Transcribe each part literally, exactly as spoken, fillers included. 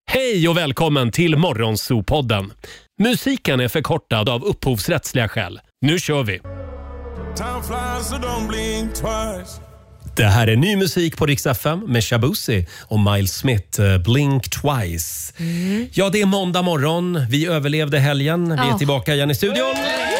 Hej och välkommen till Morgonzoo-podden. Musiken är förkortad av upphovsrättsliga skäl. Nu kör vi! Det här är ny musik på Rix F M med Shabuzi och Miles Smith, uh, Blink Twice. Mm. Ja, det är måndag morgon. Vi överlevde helgen. Vi är oh. tillbaka igen i studion.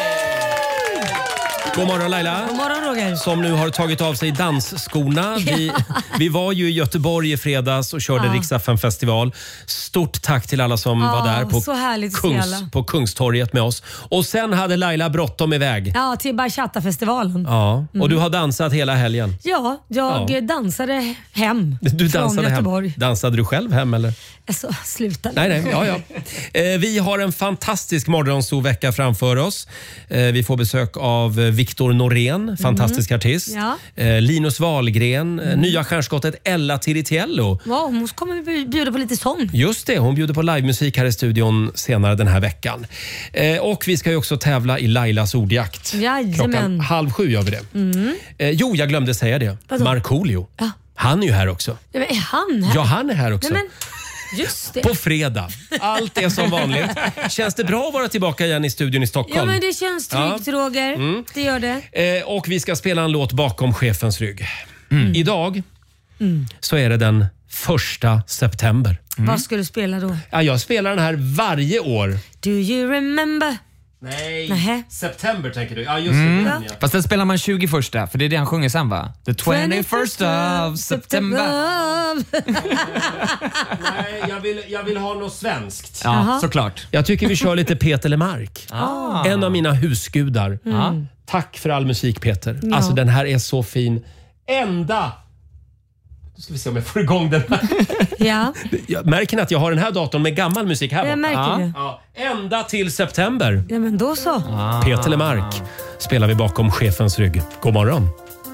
God morgon Laila. God morgon Roger. Som nu har tagit av sig dansskorna. Vi, vi var ju i Göteborg i fredags och körde ja. Rix F M-festival. Stort tack till alla som ja, var där på, Kungs, på Kungstorget med oss. Och sen hade Laila bråttom iväg. Ja, till Bachata-festivalen. Ja, och mm. du har dansat hela helgen. Ja, jag ja. dansade hem du dansade från Göteborg. Hem. Dansade du själv hem eller? Alltså, sluta. Nej, nej, ja, ja. Eh, vi har en fantastisk morgonsol-vecka framför oss. Eh, vi får besök av Viktor Norén, fantastisk mm. artist. Ja. Eh, Linus Wahlgren, mm. nya stjärnskottet Ella Tiritiello. Ja, hon kommer bjuda på lite sång. Just det, hon bjuder på livemusik här i studion senare den här veckan. Eh, och vi ska ju också tävla i Lailas ordjakt. Jajamän. Klockan halv sju gör vi det. Mm. Eh, jo, jag glömde säga det. Vadå? Markoolio. Ja. Han är ju här också. Ja, men är han här? Ja, han är här också. Nej, men... Just det. På fredag. Allt är som vanligt. Känns det bra att vara tillbaka igen i studion i Stockholm? Ja, men det känns tryggt, ja. Roger. Mm. Det gör det. Eh, och vi ska spela en låt bakom chefens rygg. Mm. Idag mm. så är det den första september. Mm. Vad ska du spela då? Ja, jag spelar den här varje år. Do you remember? Nej, Nähä. September tänker du. Ja, just mm. det. Ja. Fast den spelar man tjugoförsta, för det är det han sjunger sen, va? The twenty-first of September. Nej, jag vill, jag vill ha något svenskt. Ja, aha. Såklart. Jag tycker vi kör lite Peter Lemark. Ah. En av mina husgudar. Mm. Tack för all musik, Peter. Ja. Alltså, den här är så fin. Ända... Nu ska vi se om jag får igång den här. Ja. Jag märker att jag har den här datorn med gammal musik här. Jag märker ja. det. Ja. Ända till september. Ja, men då så. Ah. Peter Lemark spelar vi bakom chefens rygg. God morgon.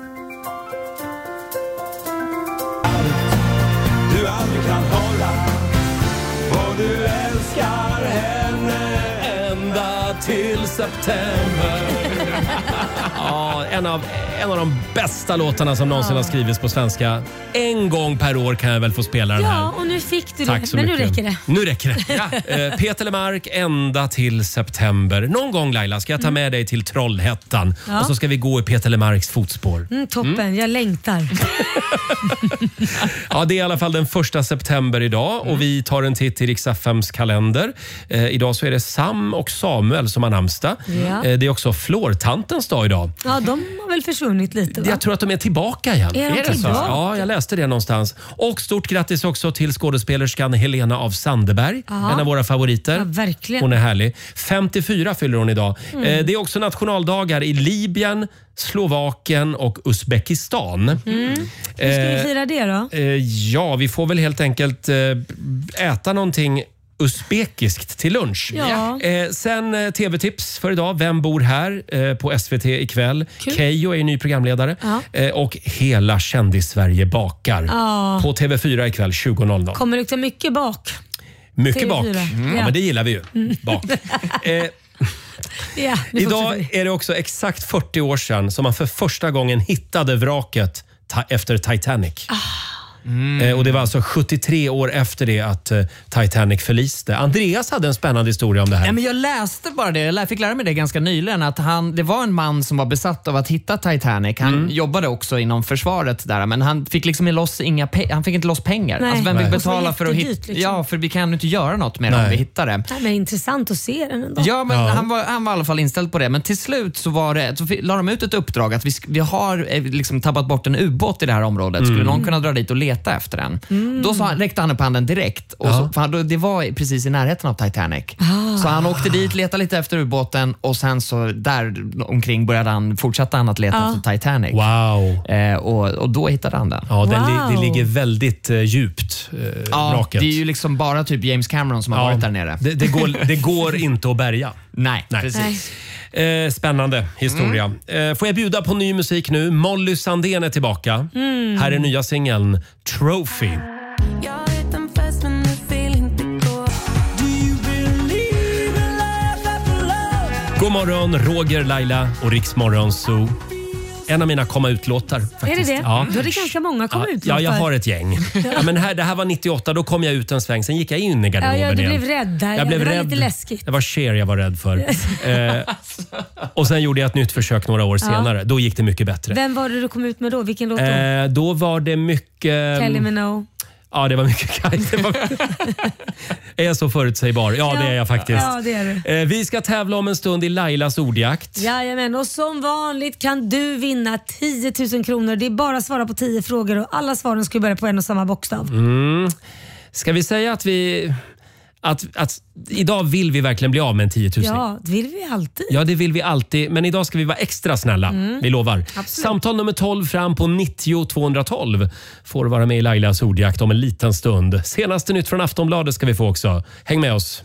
Du aldrig kan hålla och du älskar henne ända till september. Ja, en av, en av de bästa låtarna som någonsin ja. har skrivits på svenska. En gång per år kan jag väl få spela den här. Ja, och nu fick du Tack det. så Men mycket. nu räcker det. Nu räcker det. Ja. Eh, Peter Lemark ända till september. Någon gång Laila ska jag ta med mm. dig till Trollhättan ja. och så ska vi gå i Peter Lemarks fotspår. Mm, toppen, mm. jag längtar. Ja, det är i alla fall den första september idag och mm. vi tar en titt i Rix F M:s kalender. Eh, idag så är det Sam och Samuel som har namnsdag. Ja. Eh, det är också Flårtantens dag idag. Ja, de har väl försvunnit lite, va? Jag tror att de är tillbaka igen. Är de är det tillbaka? Så? Ja, jag läste det någonstans. Och stort grattis också till skådespelerskan Helena af Sandeberg. Aha. En av våra favoriter. Ja, verkligen. Hon är härlig. femtiofyra fyller hon idag. Mm. Eh, det är också nationaldagar i Libyen, Slovakien och Uzbekistan. Mm. Hur ska vi fira det då? Eh, ja, vi får väl helt enkelt eh, äta någonting uzbekiskt till lunch. Ja. Eh, sen eh, tv-tips för idag. Vem bor här eh, på S V T ikväll? Kul. Keyyo är ny programledare. Ja. Eh, och hela Kändis-Sverige bakar. Ja. På T V fyra ikväll tjugo noll noll. Kommer lukta mycket bak. Mycket T V bak. fyra. Mm. Ja. Ja, men det gillar vi ju. Mm. Bak. Eh, ja, idag är det också exakt fyrtio år sedan som man för första gången hittade vraket ta- efter Titanic. Ah. Mm. Eh, och det var alltså sjuttiotre år efter det att eh, Titanic förliste. Andreas hade en spännande historia om det här. Ja, men jag läste bara det, jag fick lära mig det ganska nyligen, att han, det var en man som var besatt av att hitta Titanic. Han mm. jobbade också inom försvaret där, men han fick liksom loss inga pe- han fick inte loss pengar. Nej. Alltså vem Nej. fick betala för att hitta? Liksom. Ja, för vi kan ju inte göra något med det om vi hittar det. Nej, men intressant att se den ändå. Ja, men ja. Han, var, han var i alla fall inställd på det. Men till slut så var det, så la de ut ett uppdrag att vi, vi har eh, liksom tappat bort en ubåt i det här området. Mm. Skulle någon kunna dra dit och leta efter den? Mm. Då sa, räckte han upp handen direkt. Och ja. så, för han, det var precis i närheten av Titanic. Ah. Så han åkte dit, letade lite efter ubåten och sen så där omkring började han, fortsatte han att leta ah. efter Titanic. Wow. Eh, och, och då hittade han den. Ja, den wow. li- det ligger väldigt eh, djupt, eh, ja, vraket. det är ju liksom bara typ James Cameron som har ja. varit där nere. Det, det, går, det går inte att bärga. Nej, Nej. precis. Eh, spännande historia. Mm. Eh, får jag bjuda på ny musik nu? Molly Sandén är tillbaka. Mm. Här är nya singeln Trophy. God morgon, Roger, Laila och Rix Morgonzoo. En av mina komma ut-låtar. Faktiskt. Är det det? Ja. Då är det ganska många komma ja, ut-låtar. ja, jag har ett gäng. Ja, men här, det här var nittioåtta, då kom jag ut en sväng. Sen gick jag in i garderoben ja, ja, du igen. blev rädd där. Jag ja, blev det var rädd. lite läskigt. Det var Cher jag var rädd för. eh, och sen gjorde jag ett nytt försök några år senare. Då gick det mycket bättre. Vem var det du kom ut med då? Vilken låt då? Eh, då var det mycket... Kelly Minogue. Ja, det var mycket kajt. Det var... är jag så förutsägbar? Ja, ja, det är jag faktiskt. Ja, det är du. Eh, vi ska tävla om en stund i Lailas ordjakt. Jajamän, och som vanligt kan du vinna tio tusen kronor. Det är bara att svara på tio frågor och alla svaren ska börja på en och samma bokstav. Mm. Ska vi säga att vi... Att, att idag vill vi verkligen bli av med en tio tusen. Ja, det vill vi alltid. Ja, det vill vi alltid. Men idag ska vi vara extra snälla. Mm. Vi lovar. Absolut. Samtal nummer tolv fram på nittio tvåhundratolv får vara med i Lailas ordjakt om en liten stund. Senaste nytt från Aftonbladet ska vi få också. Häng med oss.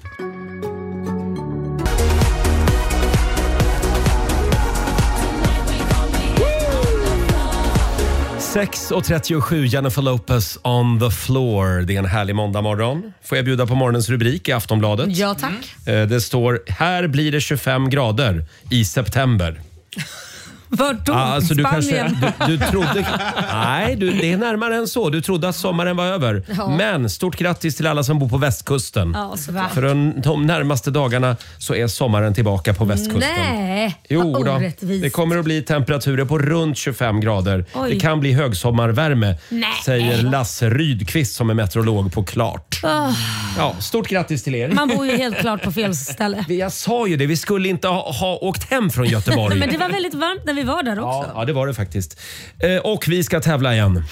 sex och trettiosju, Jennifer Lopez on the floor. Det är en härlig måndagmorgon. Får jag bjuda på morgonens rubrik i Aftonbladet? Ja, tack. Mm. Det står, här blir det tjugofem grader i september. Vart då? Alltså, du, Spanien? kanske, du, du trodde... Nej, du, det är närmare än så. Du trodde att sommaren var över. Ja. Men stort grattis till alla som bor på västkusten. Ja, svart. För de, de närmaste dagarna så är sommaren tillbaka på västkusten. Nej, Jo vad då, orättvist. det kommer att bli temperaturer på runt tjugofem grader. Oj. Det kan bli högsommarvärme, Nej. säger Lasse Rydqvist som är meteorolog på Klart. Oh. Ja, stort grattis till er. Man bor ju helt klart på fel ställe. Jag sa ju det, vi skulle inte ha, ha åkt hem från Göteborg. Men det var väldigt varmt när vi var där också. Ja, ja, det var det faktiskt. Eh, och vi ska tävla igen.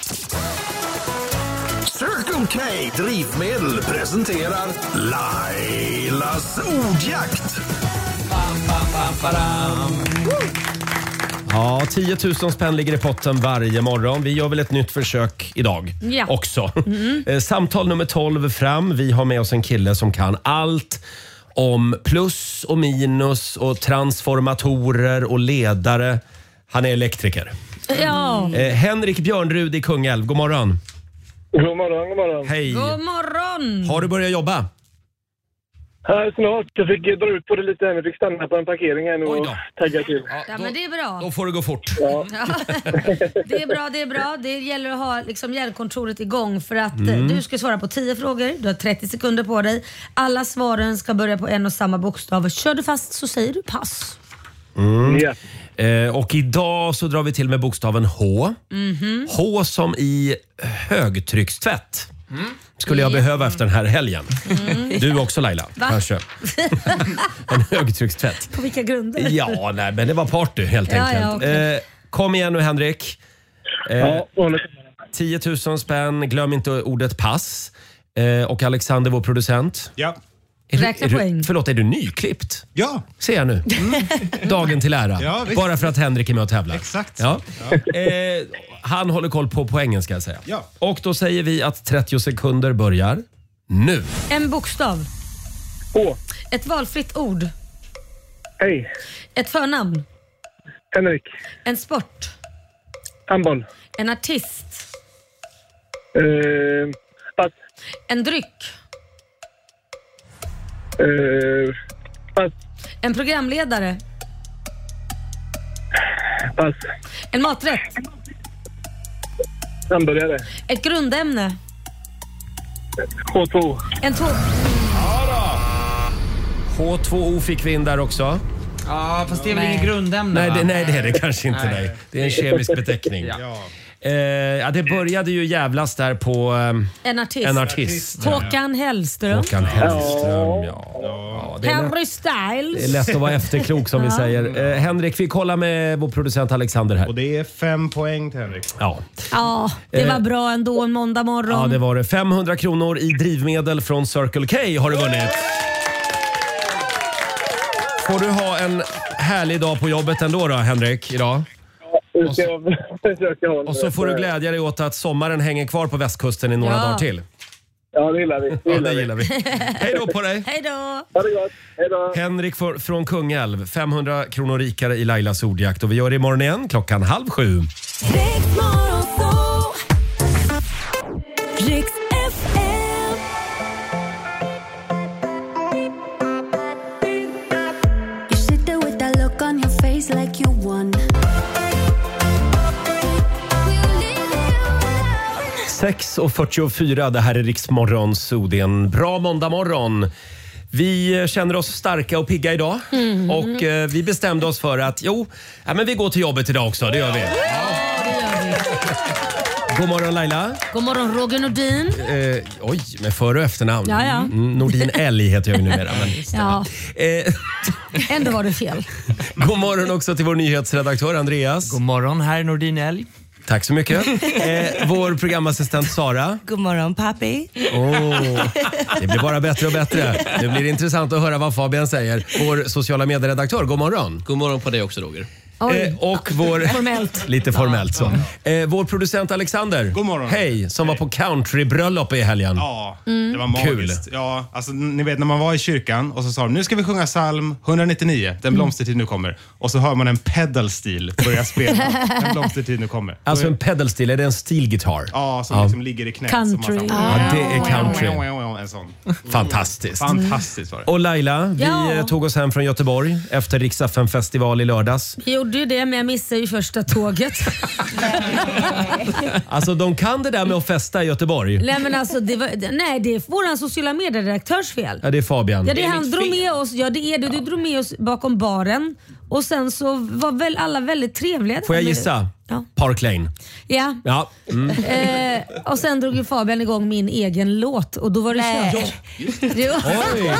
Circle K Drivmedel presenterar Lailas ordjakt. Ja, tio tusen spänn ligger i potten varje morgon. Vi gör väl ett nytt försök idag Ja. också. Mm. Eh, samtal nummer tolv fram. Vi har med oss en kille som kan allt om plus och minus och transformatorer och ledare. Han är elektriker. Ja. Eh, Henrik Björnrud i Kungälv, god morgon. God morgon, god morgon. Hej. God morgon! Har du börjat jobba? Här snart. Jag fick dra ut på det lite här. Jag fick stanna på en parkering här nu Oj och då. tagga till. Ja, men det är bra. Då får det gå fort. Ja. Ja. Det är bra, det är bra. Det gäller att ha liksom hjärnkontoret igång för att mm. du ska svara på tio frågor. Du har trettio sekunder på dig. Alla svaren ska börja på en och samma bokstav. Kör du fast så säger du pass. Mm. Ja. Eh, och idag så drar vi till med bokstaven H. Mm-hmm. H som i högtryckstvätt. Mm. Skulle jag behöva efter den här helgen. Mm. Du också Laila, Va? kanske. En högtryckstvätt. På vilka grunder? Ja, nej, men det var party helt Ja, enkelt. ja, okay. eh, kom igen nu Henrik. Eh, Ja, tio tusen spänn, glöm inte ordet pass. Eh, och Alexander, vår producent. Ja. Är du, Räkna är du, poäng. förlåt, är du nyklippt? Ja. Ser jag nu. Dagen till ära. Ja, visst. Bara för att Henrik är med och tävlar. Exakt. Ja. Eh, han håller koll på poängen ska jag säga. Ja. Och då säger vi att trettio sekunder börjar nu. En bokstav. H. Ett valfritt ord. Hej. Ett förnamn. Henrik. En sport. Handboll. En artist. Uh, pass. En dryck. Uh, pass. En programledare. Pass. En maträtt. Hamburgare. Ett grundämne. H två. En två... H två O fick vi in där också. Ja, fast det är väl Nej. inget grundämne, Nej va? det, nej, det är det kanske inte. Nej. Nej. Det är en kemisk beteckning. Ja. Ja. Eh, ja, det började ju jävlas där på eh, En artist. en artist. Håkan Hellström. Håkan Hellström, ja. ja det, är lätt, Harry det är Styles. lätt att vara efterklok som vi säger. Eh, Henrik, vi kollar med vår producent Alexander här. Och det är fem poäng till Henrik. Ja. Ja, det var Eh, bra ändå en måndag morgon. Ja, det var det. femhundra kronor i drivmedel från Circle K har du vunnit. Får du ha en härlig dag på jobbet ändå då, Henrik, idag? Nu ska jag försöka hålla. Och så får du glädja dig åt att sommaren hänger kvar på västkusten i några Ja. dagar till. Ja, det gillar vi. Det Ja, gillar det vi. gillar vi. Hej då på dig! Hej då! Ha det gott. Hej då. Henrik för, från Kungälv, femhundra kronor rikare i Lailas ordjakt. Och vi gör det imorgon igen klockan halv sju. Riks F M. You sit there with that look on your face like you won. sex och fyrtiofyra, det här är Riksmorgon, så det är en bra måndagmorgon. Vi känner oss starka och pigga idag mm. och eh, vi bestämde oss för att jo, ja, men vi går till jobbet idag också, det gör vi. Ja, det gör vi. God morgon Laila. God morgon Roger Nordin. Eh, oj, med för- och efternamn. Ja, ja. Mm, Nordin Älg heter jag ju numera. Men ja. eh, Ändå var det fel. God morgon också till vår nyhetsredaktör Andreas. God morgon, här Nordin Älg. Tack så mycket. Eh, vår programassistent Sara. God morgon pappi. Oh, det blir bara bättre och bättre. Det blir intressant att höra vad Fabian säger. Vår sociala medieredaktör, god morgon. God morgon på dig också Roger. Eh, och vår... Formellt. Lite formellt så. Eh, vår producent Alexander. God morgon. Hej, som var på countrybröllop i helgen. Ja, det var magiskt. Kul. Ja, alltså, ni vet när man var i kyrkan och så sa de, nu ska vi sjunga psalm etthundranittionio, Den blomstertid nu kommer. Och så hör man en pedalstil börja spela. Den blomstertid nu kommer. Alltså en pedalstil, är det en stilgitarr? Ja, som ja. liksom ligger i knät. Country. Som man Ja, det är country. En sån. Fantastiskt. Fantastiskt var det. Och Laila, vi Ja. tog oss hem från Göteborg efter Rix F M-festival i lördags. Vi gjorde ju det, men jag missade ju första tåget. Alltså de kan det där med att festa i Göteborg. Nej, men alltså, det var, nej, det är vår sociala medieredaktörs fel. Ja, det är Fabian. Ja, det är han drog med oss. Ja, det är det. Du drog med oss bakom baren. Och sen så var väl alla väldigt trevliga. Får jag gissa? Ja. Park Lane. Ja. Ja. Mm. Eh, och sen drog ju Fabian igång min egen låt och då var det kört. Det var... Oj.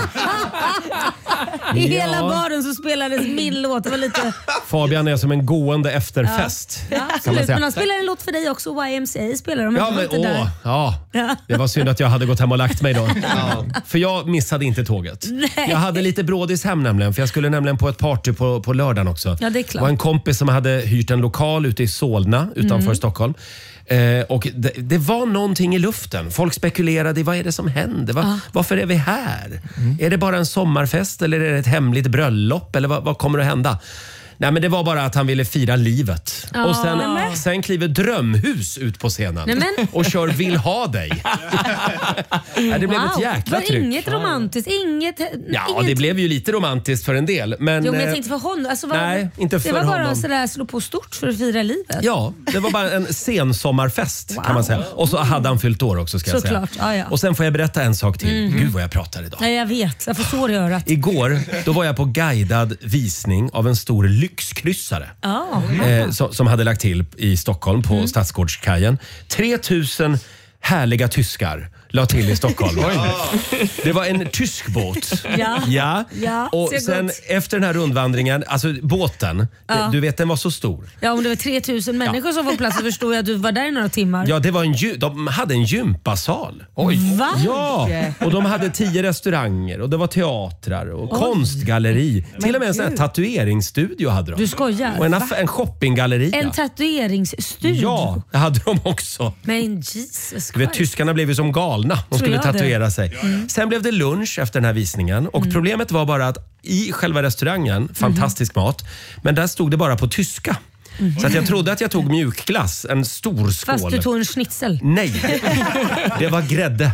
I hela Ja. baren så spelades min låt. Det var lite... Fabian är som en gående efterfest. Ja, kan man absolut. säga. Men han spelar en låt för dig också. Y M C A spelar de. Ja, men, inte där. åh, ja. Ja. Det var synd att jag hade gått hem och lagt mig då. Ja. För jag missade inte tåget. Nej. Jag hade lite brådis hem nämligen. För jag skulle nämligen på ett party på, på lördagen också. Ja, det är klart. Det var en kompis som hade hyrt en lokal ute i Solna utanför Mm. Stockholm. Eh, och det, det var någonting i luften. Folk spekulerade i vad är det som händer? Va, Ah. Varför är vi här? Är det bara en sommarfest eller är det ett hemligt bröllop? Eller vad, vad kommer att hända? Nej, men det var bara att han ville fira livet. Ja. Och sen, Nämen. sen kliver Drömhus ut på scenen. Nämen. Och kör Vill ha dig. Ja, det blev ett jäkla var tryck. inget romantiskt. Inget, Ja, inget... det blev ju lite romantiskt för en del. Men, Jo, men jag eh, tänkte för honom. Alltså, var, nej, inte för det var bara honom. sådär slå på stort för att fira livet. Ja, det var bara en sensommarfest Wow. kan man säga. Och så hade han fyllt år också ska jag säga. Såklart, ja, ja. Och sen får jag berätta en sak till. Mhm. Gud vad jag pratar idag. Nej, jag vet. Jag får sår i örat. Igår då var jag på guidad visning av en stor lyxkryssare. Oh. Eh, som, som hade lagt till i Stockholm på Stadsgårdskajen. tre tusen härliga tyskar la till i Stockholm. Det var en tysk båt. Ja. Ja. Ja, Och ser sen gott. efter den här rundvandringen, alltså båten, Ja. du vet den var så stor. Ja, om det var tre tusen människor som var på plats så förstår jag att du var där i några timmar. Ja, det var en, gy- de hade en gympasal. Oj. Va? Ja, och de hade tio restauranger och det var teatrar och konstgalleri. Till och med en sån här tatueringsstudio hade de. Du skojar? Och en, Va? aff- en shoppinggalleria. En tatueringsstudio? Ja, det hade de också. Men Jesus Du vet, Christ. tyskarna blev ju som galna. De Tror skulle jag det. tatuera sig. Sen blev det lunch efter den här visningen. Och Mm. problemet var bara att i själva restaurangen, fantastisk mat, men där stod det bara på tyska. Så att jag trodde att jag tog mjukglass, en stor skål. Fast du tog en schnitzel. Nej, det var grädde.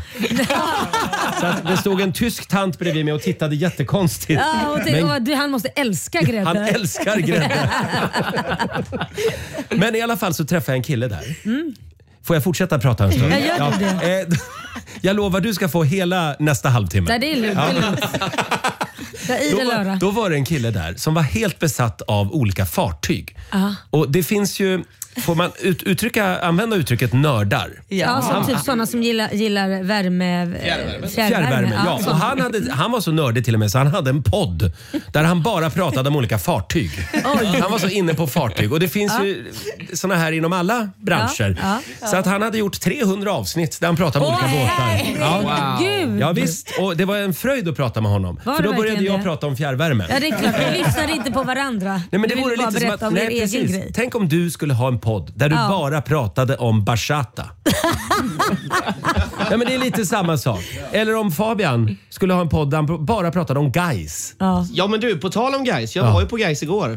Så att det stod en tysk tant bredvid mig och tittade jättekonstigt. Ja, och det, Men och du, han måste älska grädde. han älskar grädde. Men i alla fall så träffade jag en kille där. Får jag fortsätta prata en stund? Ja, gör du det. eh, jag lovar du ska få hela nästa halvtimme. Nej, det är lugnt. Det är lugnt. Jag är Då idel var, öra. då var det en kille där som var helt besatt av olika fartyg. Ja. Och det finns ju, får man ut, uttrycka, använda uttrycket nördar? Ja, som typ sådana som gillar, gillar värme, fjärrvärme. Fjärrvärme, ja. så. Och han, hade, han var så nördig till och med så han hade en podd där han bara pratade om olika fartyg. Han var så inne på fartyg och det finns Ja. ju såna här inom alla branscher. Ja, ja, Så att han hade gjort trehundra avsnitt där han pratade om Åh, olika båtar. herregud. Ja visst, och det var en fröjd att prata med honom. Var För det då började verkligen jag det? prata om fjärrvärme. Ja, det är klart. Vi lyssnar inte på varandra. Nej, men det Vi vill vore bara lite som berätta att, om er nej, egen precis. grej. Tänk om du skulle ha en podd där du Ja. bara pratade om bachata. Nej, men det är lite samma sak. Eller om Fabian skulle ha en podd där han bara pratade om guys. Ja. Ja men du, på tal om guys, jag Ja. var ju på guys igår.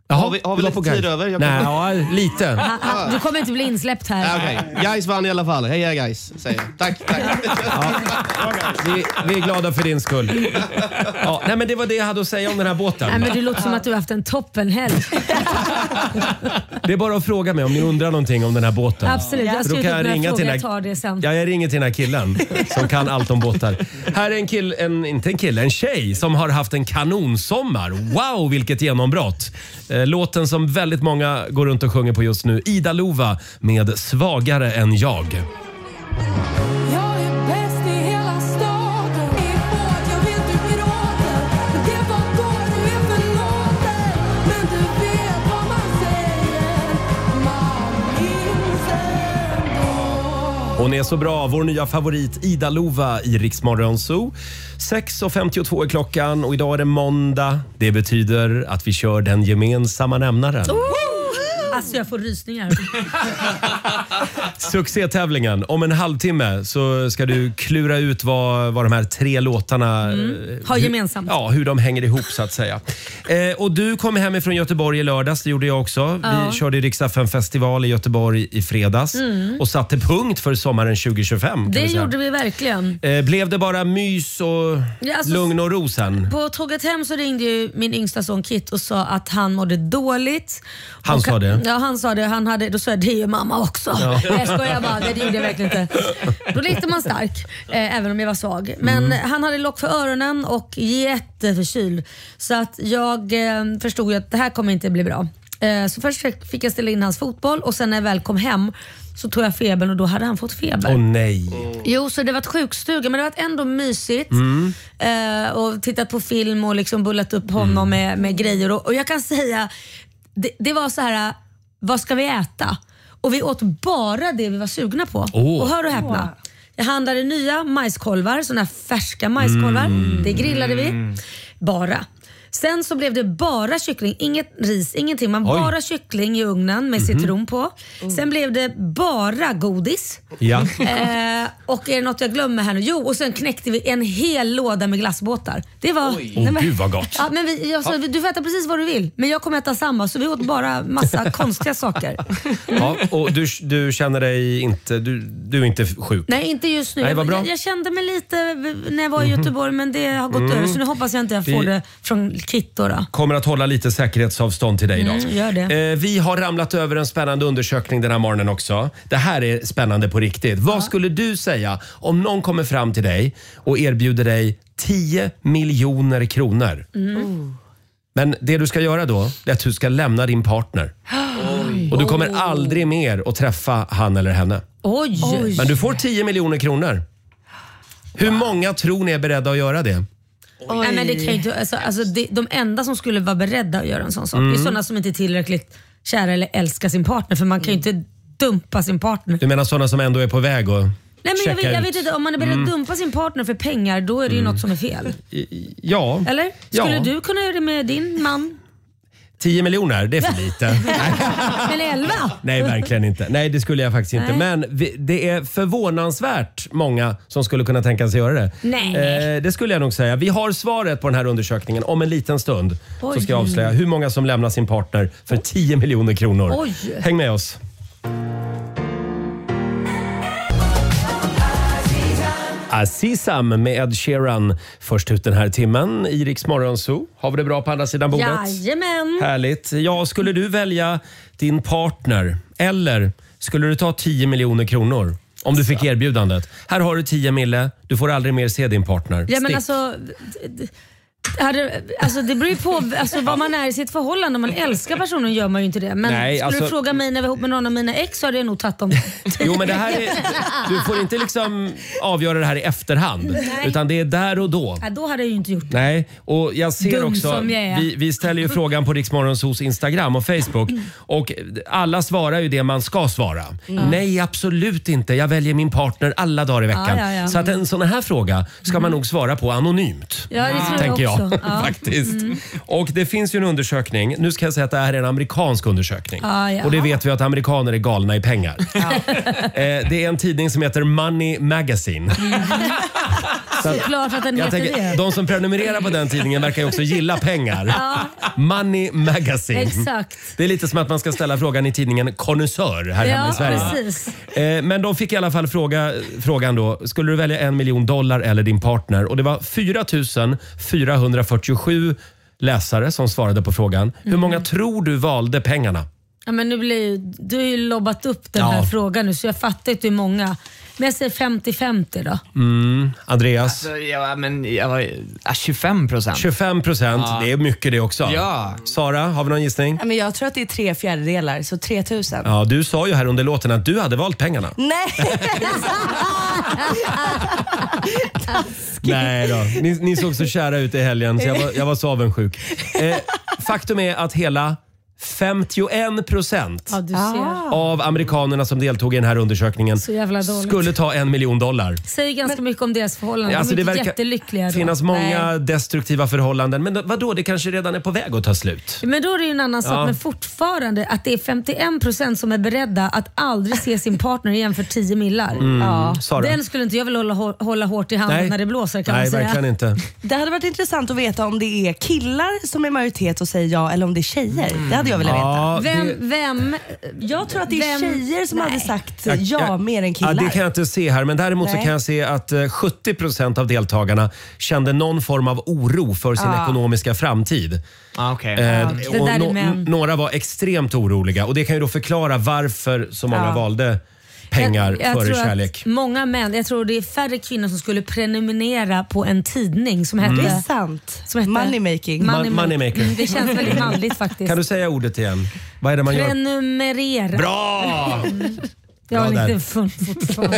Jaha, har vi, har vi du var lite på tid Gais. över? Jag Nej, kommer- ja, lite. Ha- ha- Du kommer inte bli insläppt här. Ja, okej. Guys vann i alla fall. Heja guys, säger jag. Tack, tack. Vi, vi är glada för din skull. Ja, nej, men det var det jag hade att säga om den här båten. Nej, men det låter som att du har haft en toppenhelg. Det är bara att fråga mig om ni undrar någonting om den här båten. Absolut, jag har För då skrivit kan upp jag några ringa frågor, till den jag tar det sen. Ja, jag ringer till den här killen som kan allt om båtar. Här är en kille, en, inte en kille, en tjej som har haft en kanonsommar. Wow, vilket genombrott. Eh, Låten som väldigt många går runt och sjunger på just nu. Ida Lova med Svagare än jag. Jag är bäst i hela staden. I båt, jag vet du gråter. Men det var då du är förlåten. Men du vet vad man säger. Man minns ändå. Hon är så bra, vår nya favorit Ida Lova i Rix Morgon Zoo. sex och femtiotvå är klockan och idag är det måndag. Det betyder att vi kör den gemensamma nämnaren. Alltså jag får rysningar. Succétävlingen. Om en halvtimme så ska du klura ut vad, vad de här tre låtarna Mm. Har hur- gemensamt. Ja, hur de hänger ihop så att säga. Eh, och du kom hem från Göteborg i lördags, det gjorde jag också. Ja. Vi körde Rix F M-festival i Göteborg i fredags Mm. och satte punkt för sommaren tjugo tjugofem. Kan Det vi säga. gjorde vi verkligen. Eh, blev det bara mys och Ja, alltså, lugn och ro sen? På tåget hem så ringde ju min yngsta son Kit och sa att han mådde dåligt. Han Och sa det? Ja, han sa det. Han hade, då sa jag, det är ju mamma också. Ja. Jag skojar bara, det gjorde jag verkligen inte. Då lekte man stark, eh, även om jag var svag. Men Mm. han hade lock för öronen och jätteförkyld. Så att jag eh, förstod ju att det här kommer inte bli bra. Eh, så först fick fick jag ställa in hans fotboll och sen när jag väl kom hem så tog jag febern och då hade han fått feber. Åh nej. Jo, så det var ett sjukstuga men det var ändå mysigt. Mm. Eh, och tittat på film och liksom bullat upp honom med, med grejer. Och, och jag kan säga, det, det var så här, vad ska vi äta? Och vi åt bara det vi var sugna på. Åh. Och hör och häpna. Jag handlade nya majskolvar, såna här färska majskolvar. Mm. Det grillade vi. Bara. Sen så blev det bara kyckling, inget ris, ingenting. Man Oj. bara kyckling i ugnen med citron på. Sen blev det bara godis. Ja. Eh, och är det något jag glömmer här nu? Jo, och sen knäckte vi en hel låda med glassbåtar. Det var... Åh, men, gud vad gott. Ja, men vi, jag sa, du får äta precis vad du vill, men jag kommer äta samma. Så vi åt bara massa konstiga saker. Ja, och du, du känner dig inte, du, du är inte sjuk? Nej, inte just nu. Nej, vad bra. Jag, jag kände mig lite när jag var i Göteborg, men det har gått över. Så nu hoppas jag inte jag får Vi- det från Kit då. då. Kommer att hålla lite säkerhetsavstånd till dig idag. Mm, gör det. Eh, vi har ramlat över en spännande undersökning den här morgonen också. Det här är spännande på riktigt. Vad skulle du säga om någon kommer fram till dig och erbjuder dig tio miljoner kronor? Mm. Men det du ska göra då är att du ska lämna din partner. Och du kommer aldrig mer att träffa han eller henne. Oj! Men du får tio miljoner kronor. Hur många tror ni är beredda att göra det? Nej, men det kan ju inte, alltså, alltså, det, de enda som skulle vara beredda att göra en sån sak Mm. är sådana som inte är tillräckligt kära eller älskar sin partner. För man kan ju inte dumpa sin partner. Du menar sådana som ändå är på väg och Nej, men jag, checka vet, jag ut? vet inte, om man är beredd att dumpa sin partner för pengar, då är det ju något som är fel. Ja. Eller? Skulle Ja. du kunna göra det med din man? tio miljoner, det är för lite. Men elva? Nej, verkligen inte. Nej, det skulle jag faktiskt inte. Nej. Men vi, det är förvånansvärt många som skulle kunna tänka sig göra det. Nej. Eh, det skulle jag nog säga. Vi har svaret på den här undersökningen om en liten stund. Så Oj. ska jag avslöja hur många som lämnar sin partner för tio miljoner kronor. Oj. Häng med oss. Azizam med Ed Sheeran först ut den här timmen i Rix Morgon Zoo. Har vi det bra på andra sidan bordet? Jajamän. Härligt. Ja, skulle du välja din partner eller skulle du ta tio miljoner kronor om du fick erbjudandet? Här har du tio mille, du får aldrig mer se din partner. Ja, men Stick. alltså, d- d- hade, alltså det beror ju på alltså, vad man är i sitt förhållande. Om man älskar personen gör man ju inte det. Men Nej, skulle alltså- du fråga mig när jag var ihop med någon av mina ex så hade jag nog tagit dem. Jo, men det här är, du får inte liksom avgöra det här i efterhand. Nej. Utan det är där och då. Ja, då hade jag ju inte gjort det. Nej, och jag ser Dum också, som jag är. vi, vi ställer ju frågan på Rix Morgonzoos Instagram och Facebook och alla svarar ju det man ska svara. Nej, absolut inte. Jag väljer min partner alla dagar i veckan. Ja, ja, ja. Så att en sån här fråga ska man nog svara på anonymt. Ja, det tror jag Tänker jag. också. Ja, Ja. faktiskt. Mm. Och det finns ju en undersökning. Nu ska jag säga att det här är en amerikansk undersökning. Ah, ja. Och det vet vi att amerikaner är galna i pengar. eh, det är en tidning som heter Money Magazine. Mm. Såklart att den Jag heter tänker, det. de som prenumererar på den tidningen verkar ju också gilla pengar. Ja. Money Magazine. Exakt. Det är lite som att man ska ställa frågan i tidningen Konnässör här hemma Ja, i Sverige. precis. Eh, men de fick i alla fall fråga, frågan då, skulle du välja en miljon dollar eller din partner? Och det var fyra tusen fyrahundrafyrtiosju läsare som svarade på frågan. Hur många tror du valde pengarna? Ja, men nu blir ju, du har ju lobbat upp den Ja. här frågan nu så jag fattar inte hur många. Men jag säger femtio femtio då. Mm, Andreas? Alltså, ja, men, jag var, ja, tjugofem procent. tjugofem procent, Ja. det är mycket det också. Ja. Sara, har vi någon gissning? Ja, men jag tror att det är tre fjärdedelar, så tre tusen. Ja, du sa ju här under låten att du hade valt pengarna. Nej! Nej då, ni, ni såg så kära ut i helgen så jag var, jag var så avundsjuk. Eh, faktum är att hela femtioen procent Ja, du ser. av amerikanerna som deltog i den här undersökningen Så jävla dåligt. skulle ta en miljon dollar. Säger ganska mycket om deras förhållanden. Alltså, De är det inte verkar jättelyckliga då. finnas många Nej. destruktiva förhållanden. Men då, vadå, det kanske redan är på väg att ta slut. Men då är det ju en annan sak. Ja. Men fortfarande att det är femtioen procent som är beredda att aldrig se sin partner igen för tio millar. Mm. Ja. Sara? Den skulle inte jag vilja hålla, hålla hårt i handen Nej. när det blåser kan Nej, man säga. verkligen inte. Det hade varit intressant att veta om det är killar som är majoritet och säger ja eller om det är tjejer. Det hade jag velat Ja, veta. Vem, det- vem, Jag tror att det är vem- tjejer som Nej. hade sagt Jag- ja jag- mer än killar. Ja, det kan jag inte se här, men däremot så Nej. kan jag se att eh, sjuttio procent av deltagarna kände någon form av oro för sin Ja. ekonomiska framtid. Ah, okay. Eh, det och där är no- män. några var extremt oroliga och det kan ju då förklara varför så många Ja. valde pengar jag, jag före tror kärlek. Att många män, jag tror det är färre kvinnor som skulle prenumerera på en tidning som hette... Det är sant. Som hette Money making. Money, Ma- money maker. Mm, det känns väldigt manligt faktiskt. Kan du säga ordet igen? Vad är det man gör? Prenumerera. Bra! Jag har Bra en där. liten fun fortfarande.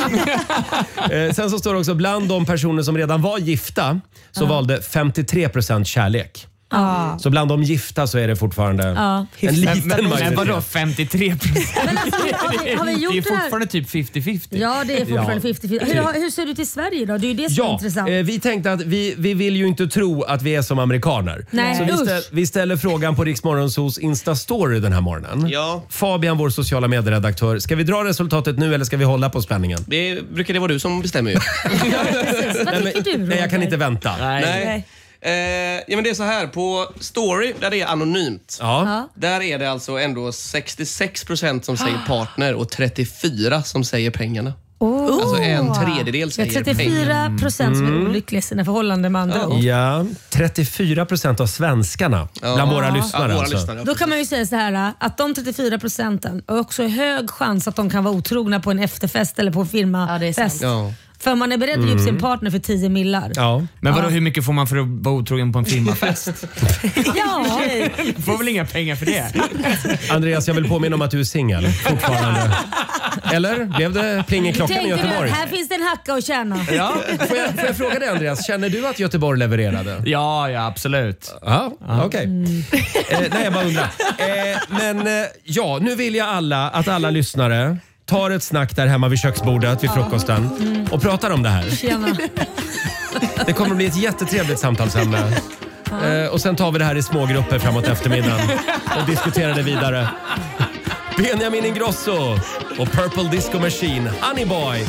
Eh, sen så står det också bland de personer som redan var gifta så valde femtiotre procent kärlek. Ja. Så bland de gifta så är det fortfarande Ja. en liten Men, men majoritet. vadå femtiotre procent? Men alltså, har vi, har vi gjort Det är det här? fortfarande typ femtio femtio. Ja, det är fortfarande Ja. femtio femtio. Hur, hur ser det ut i Sverige då? Det är ju det som är Ja, intressant. eh, vi tänkte att vi, vi vill ju inte tro att vi är som amerikaner. Nej, så vi, usch. ställ, vi ställer frågan på Rix Morgonzos Insta-story den här morgonen. Ja. Fabian, vår sociala medieredaktör. Ska vi dra resultatet nu eller ska vi hålla på spänningen? Det brukar det vara du som bestämmer ju. Precis. Vad tycker du, Nej, jag kan Roger? inte vänta. Nej. Eh, ja, men det är så här, på story där det är anonymt. Ja. Där är det alltså ändå sextiosex procent som säger partner och trettiofyra som säger pengarna. Oh. Alltså en tredjedel Det är säger pengar. trettiofyra procent som Mm. är olyckliga i sina förhållanden med andra ord. Ja, trettiofyra procent av svenskarna bland våra lyssnare. Ja, våra alltså. lyssnare. Då kan man ju säga så här att de trettiofyra procenten har också hög chans att de kan vara otrogna på en efterfest eller på en firmafest. Ja. För man är beredd att ge upp sin partner för tio millar. Ja. Men vadå, hur mycket får man för att vara otrogen på en firmafest? Ja. Får väl inga pengar för det? Andreas, jag vill påminna om att du är singel fortfarande. Eller? Blev det pling i klockan i Tänkte du Göteborg? att här finns det en hacka att tjäna? Ja, Får jag, får jag fråga dig Andreas, känner du att Göteborg levererade? ja, ja absolut. Ja, okej. Eh, nej, jag bara undrar. Eh, men eh, ja, nu vill jag alla att alla lyssnare tar ett snack där hemma vid köksbordet vid frukosten och pratar om det här. Tjena. Det kommer att bli ett jättetrevligt samtalsämne. Eh, och sen tar vi det här i små grupper framåt eftermiddagen och diskuterar det vidare. Benjamin Ingrosso och Purple Disco Machine, Honey Boy.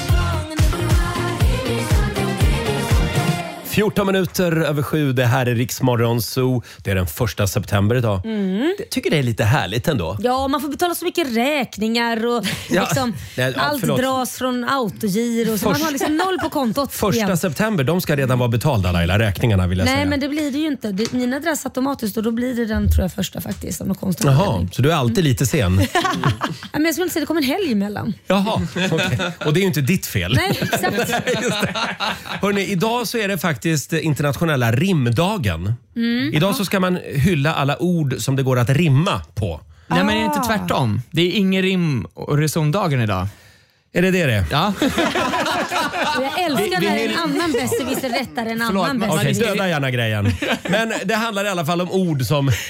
fjorton minuter över sju, det här är Rix Morgon Zoo. Det är den första september idag. Mm. Jag tycker det är lite härligt ändå. Ja, man får betala så mycket räkningar och Ja. liksom, Nej, ja, allt förlåt. dras från autogiro. Så man Först- har liksom noll på kontot. Första igen. september, de ska redan vara betalda Laila, räkningarna vill jag Nej, säga. men det blir det ju inte. Det, mina dras automatiskt och då blir det den tror jag första faktiskt. Av någon konstig Jaha, anledning. så du är alltid lite sen? Ja, men jag skulle inte säga det kommer en helg emellan. Jaha, okej. Och det är ju inte ditt fel. Nej, exakt. Hörrni, idag så är det faktiskt internationella rimdagen. Mm. Idag så ska man hylla alla ord som det går att rimma på. Nej, men är det inte tvärtom? Det är ingen rim och resondagen idag. Är det det det? Ja. Och jag älskar när en annan besserwisser rättar en Förlåt, annan men- Okej, besserwisser. döda gärna grejen. Men det handlar i alla fall om ord som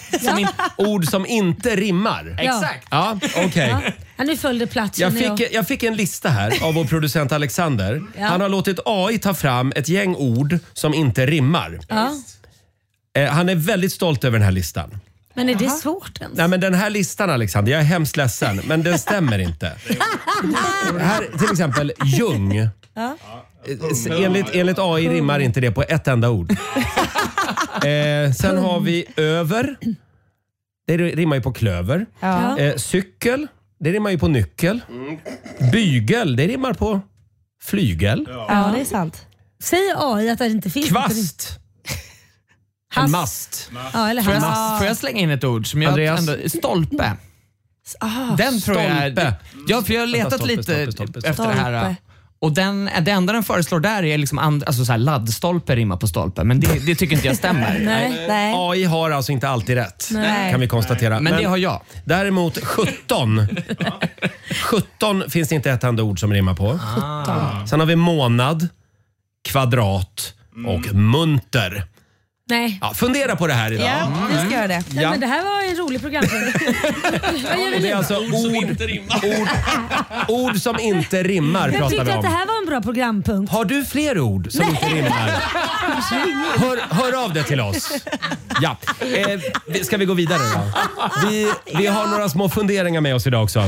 Som in, ord som inte rimmar. Exakt. Ja, okej. Okay. Ja, nu följde plats. Jag fick, jag fick en lista här av vår producent Alexander. Ja. Han har låtit A I ta fram ett gäng ord som inte rimmar. Ja. Eh, han är väldigt stolt över den här listan. Men är det svårt ens? Nej, men den här listan, Alexander, jag är hemskt ledsen, men den stämmer inte. Här, till exempel, Ljung. Ja. Enligt, enligt A I rimmar inte det på ett enda ord. Eh, sen har vi över. Det rimmar ju på klöver. Ja. Eh, cykel. Det rimmar ju på nyckel. Bygel. Det rimmar på flygel. Ja, det är sant. Säger A I att det inte finns? Kvast. En mast. Ja, eller Får hast. jag, får jag slänga in ett ord som jag Andreas? ändå... Stolpe. Ah, Den tror jag... Stolpe. Ja, för jag har letat Stolpe, lite stolpe, stolpe, stolpe. efter det här. Stolpe. Och den, det enda den föreslår där är liksom and, alltså så här laddstolpe rimmar på stolpe. Men det, det tycker inte jag stämmer. Nej. Nej. A I har alltså inte alltid rätt. Nej. Kan vi konstatera. Men det har jag. Däremot sjutton. sjutton finns det inte ett enda ord som rimmar på. Ah. Sen har vi månad, kvadrat och munter. Nej. Ja, fundera på det här idag. Ja, vi ska göra det. Nej, men det här var en rolig programpunkt. Vad gör vi Det är nu? alltså ord, ord, ord som inte rimmar Jag pratar tyckte vi att det om. här var en bra programpunkt. Har du fler ord som inte rimmar? Hör, hör av det till oss. Ja. Eh, vi- ska vi gå vidare då? Vi, vi har några små funderingar med oss idag också.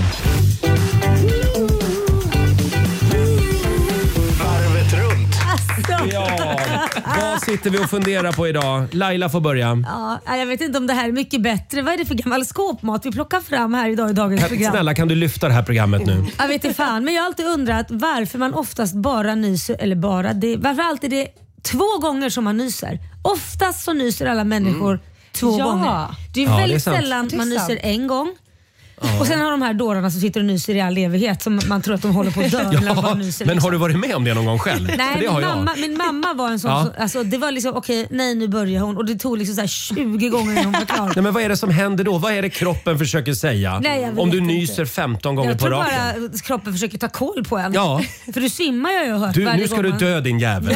Varvet runt. Ja, vad sitter vi och funderar på idag? Laila får börja. Ja, jag vet inte om det här är mycket bättre. Vad är det för gammal skåpmat vi plockar fram här idag i dagens program? Snälla, kan du lyfta det här programmet nu? Jag vet inte fan, men jag har alltid undrat varför man oftast bara nyser, eller bara det, varför alltid det är två gånger som man nyser. Oftast så nyser alla människor två Ja. gånger. Det är Ja, det är väldigt sant. sällan Det är man sant. nyser en gång. Och sen har de här dårarna som sitter och nyser i all evighet som man tror att de håller på att dö. när de bara Ja, nyser, men liksom. har du varit med om det någon gång själv? För Nej, det har min jag. mamma, min mamma var en sån Ja. som, alltså, det var liksom okej, nej nu börjar hon och det tog liksom så här tjugo gånger innan hon var klar. Nej, men vad är det som händer då? Vad är det kroppen försöker säga? Nej, jag vet om du inte. nyser femton gånger Jag på tror raken. bara kroppen försöker ta koll på en. Ja. För du svimmar jag ju hört Du, varje nu ska gång du man- dö din jävel.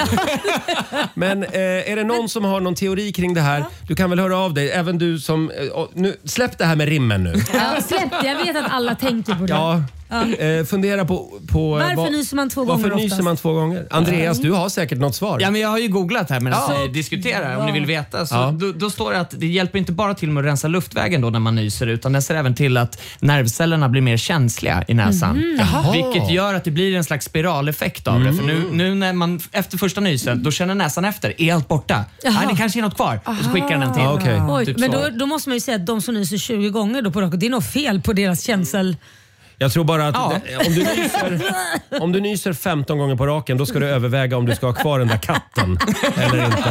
Men eh, är det någon som har någon teori kring det här? Du kan väl höra av dig. Även du som... Eh, och nu, släpp det här med rimmen nu. Ja, släpp det. Jag vet att alla tänker på det. Ja, eh, fundera på... på Varför vad- nyser man två varför gånger nyser oftast? man två gånger? Andreas, du har säkert något svar. Ja, men jag har ju googlat här medan Ja. vi diskuterar om ni vill veta. Så Ja. då, då står det att det hjälper inte bara till med att rensa luftvägen då när man nyser utan det ser även till att nervcellerna blir mer känsliga i näsan. Jaha. Vilket gör att det blir en slags spiraleffekt av det. För nu, nu när man efter första nyset då känner näsan efter. Är allt borta? Jaha. Nej, det kanske är något kvar. Och så skickar den en till. Ja, okej. Oj, Typ men så. då, då måste man ju säga att de som nyser tjugo gånger då på raken, det är nog fel på deras känsel. Jag tror bara att Ja. det, om, du nyser, om du nyser femton gånger på raken då ska du överväga om du ska ha kvar den där katten eller inte.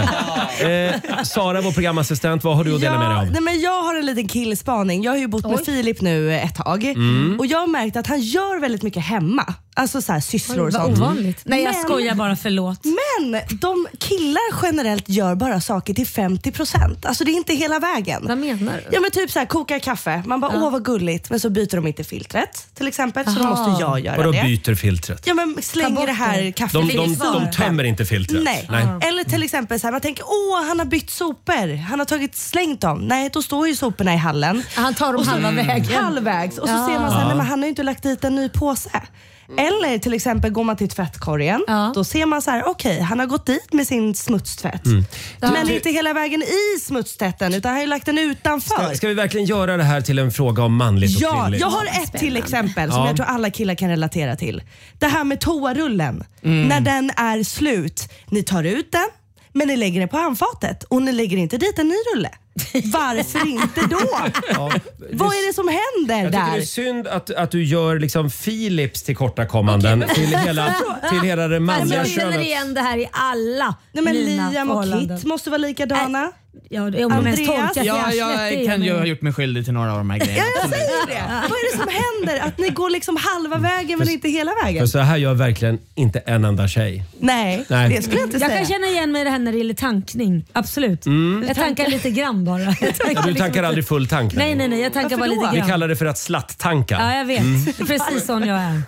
Eh, Sara, vår programassistent, vad har du att dela med dig Ja, av? nej, men jag har en liten killspaning. Jag har ju bott med Filip nu ett tag Mm. och jag har märkt att han gör väldigt mycket hemma. Alltså så här, sysslor och Vad sånt. ovanligt. Nej, jag Men- skojar bara, förlåt. Men de killar generellt gör bara saker till femtio procent. Alltså det är inte hela vägen. Vad menar du? Ja men typ så här, koka kaffe. Man bara, åh vad gulligt. Men så byter de inte filtret till exempel. Så då Aha. måste jag göra Vadå det. byter filtret? Ja men Ta slänger bort det här det. kaffet De, i de, svar. de tömmer inte filtret? Nej. Nej. Eller till exempel så här, man tänker, åh han har bytt sopor. Han har tagit slängt dem. Nej, då står ju soporna i hallen. Han tar dem Och så- halva vägen. Halvvägs. Och så Ja. ser man så här, nej, men han har ju inte lagt dit en ny påse. Eller till exempel går man till tvättkorgen. Ja. Då ser man så här, okej han har gått dit med sin smutstvätt. Mm. Men inte hela vägen i smutstvätten utan han har ju lagt den utanför. Ska, ska vi verkligen göra det här till en fråga om manligt och Ja, kvinnligt? jag har ett till exempel som Ja. jag tror alla killar kan relatera till. Det här med toarullen. Mm. När den är slut. Ni tar ut den, men ni lägger den på handfatet och ni lägger inte dit en ny rulle. Varför inte då? Ja, Vad är det som händer jag tycker det är där? synd att, att du gör liksom Philips tillkortakommanden till hela, till hela det Alltså, manliga jag känner könet. igen det här i alla Nej, men mina Liam och förhållanden. Kit måste vara likadana. Ja, det är om de ens Andreas? torkar Ja, fjärslätt, jag kan ju men- ha gjort mig skyldig till några av de här grejerna. Ja, jag säger det. Vad är det som händer? Att ni går liksom halva vägen men inte hela För vägen? så här gör verkligen inte en enda tjej. Nej, Nej. det skulle jag inte Jag säga. kan känna igen mig i det här när det gäller tankning. Absolut. Jag tankar lite grann bara. Jag Ja, tankar du liksom tankar inte- aldrig full tank? Nej, nej, nej. Jag tankar Varför bara då? lite Vi grann. kallar det för att slattanka. Ja, jag vet. Det är precis sån jag är.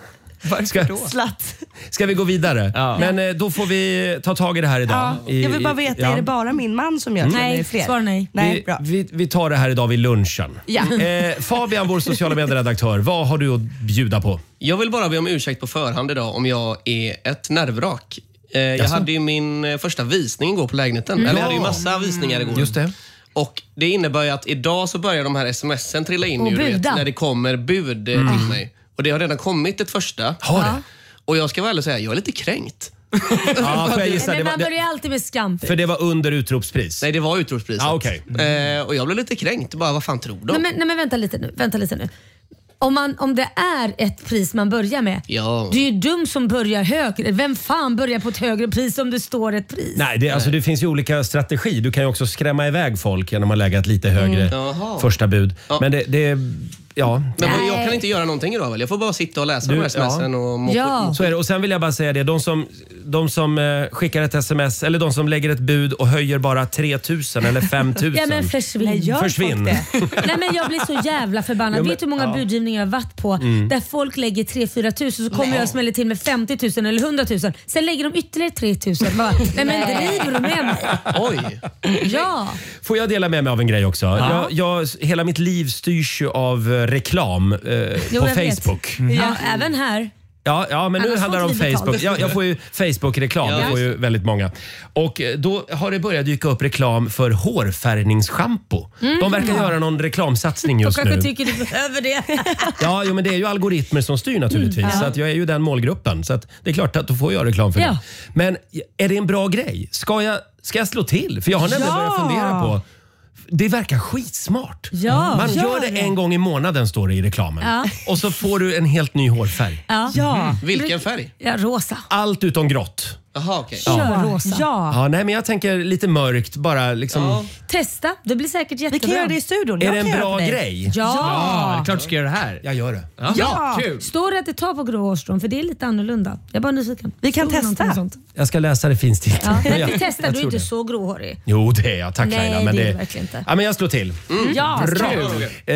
Ska, Slatt. ska vi gå vidare? Ja. Men eh, då får vi ta tag i det här idag. Ja. I, Jag vill bara veta, ja. är det bara min man som gör det? eller är det Nej, fler? svar nej. Nej, Vi, bra. vi, vi tar det här idag vid lunchen. Ja. Eh, Fabian, vår sociala medieredaktör, vad har du att bjuda på? Jag vill bara be om ursäkt på förhand idag om jag är ett nervvrak. Eh, jag Jaså? hade ju min eh, första visning igår på lägenheten. Eller jag hade ju massa visningar igår. Just det. Och det innebär ju att idag så börjar de här smsen trilla in Och ju, du vet, buda. när det kommer bud eh, till mig. Och det har redan kommit ett första. Har det? Och jag ska väl säga, jag är lite kränkt. Ja, får jag gissa? Det Men var, man det, börjar alltid med skam. för det var under utropspris. Nej, det var utropspriset. Ah, okej. eh, och jag blev lite kränkt. Bara, vad fan tror de? Nej men, nej men vänta lite nu. Vänta lite nu. Om, man, om det är ett pris man börjar med. Ja. Du är ju dum som börjar högre. Vem fan börjar på ett högre pris om det står ett pris? Nej, det, alltså, det finns ju olika strategi. Du kan ju också skrämma iväg folk genom att lägga ett lite högre Jaha. första bud. Ja. Men det, det ja. Men Nej. jag kan inte göra någonting idag väl? Jag får bara sitta och läsa Du- de här smsen och må Ja. Så är det. Och sen vill jag bara säga det. De som, de som eh, skickar ett sms eller de som lägger ett bud och höjer bara tre tusen eller fem tusen. Ja men försvinn. Nej, gör Försvinn. folk det? Nej men jag blir så jävla förbannad. Ja, men- Vet du hur många ja. budgivningar jag har varit på där folk lägger tre fyra tusen så kommer jag och smäller till med femtio tusen eller hundra tusen. Sen lägger de ytterligare tre tusen. Bara, Nej men driver du med mig? Oj! Ja. Får jag dela med mig av en grej också? Jag, jag, hela mitt liv styrs ju av eh, reklam eh, Jo, på jag vet. Facebook. Ja, även här. Ja, ja, men nu Annars handlar det får om inte vi Facebook. betalt. Jag, jag får ju Facebook-reklam. Ja. Jag får ju väldigt många. Och eh, då har det börjat dyka upp reklam för hårfärgningsschampo. De verkar göra någon reklamsatsning De just kanske nu. tycker du behöver det. Ja, jo, men det är ju algoritmer som styr naturligtvis. Mm, ja. Så att jag är ju den målgruppen. Så att det är klart att då får jag reklam för Ja. det. Men är det en bra grej? Ska jag, ska jag slå till? För jag har nämligen Ja. börjat fundera på. Det verkar skitsmart. Ja, Man gör gör det det. en gång i månaden står det i reklamen. Ja. Och så får du en helt ny hårfärg. Ja. Ja. Vilken färg? Ja, rosa. Allt utom grått. Jaha, okej. Kör rosa. Ja. Ja, nej, men jag tänker lite mörkt bara liksom. Ja. Testa, det blir säkert Vi jättebra. kan göra det i studion. Är Jag det en kan göra bra för dig. grej? Ja, Ja. det är klart du ska göra det här. Jag gör det. Ja. Kul. Står det att det tar på grå hårstrån? För det är lite annorlunda. Jag är bara nyfiken. Vi kan Står det testa. någonting sånt? Jag ska läsa det finstilt. Ja. Men jag- Men testa, jag du är tror inte det. så gråhårig. Jo, det är jag. Tack Nej, Laila. Men det är det du verkligen inte. Ja, men jag slår till. Ja, Bra. kul. Eh,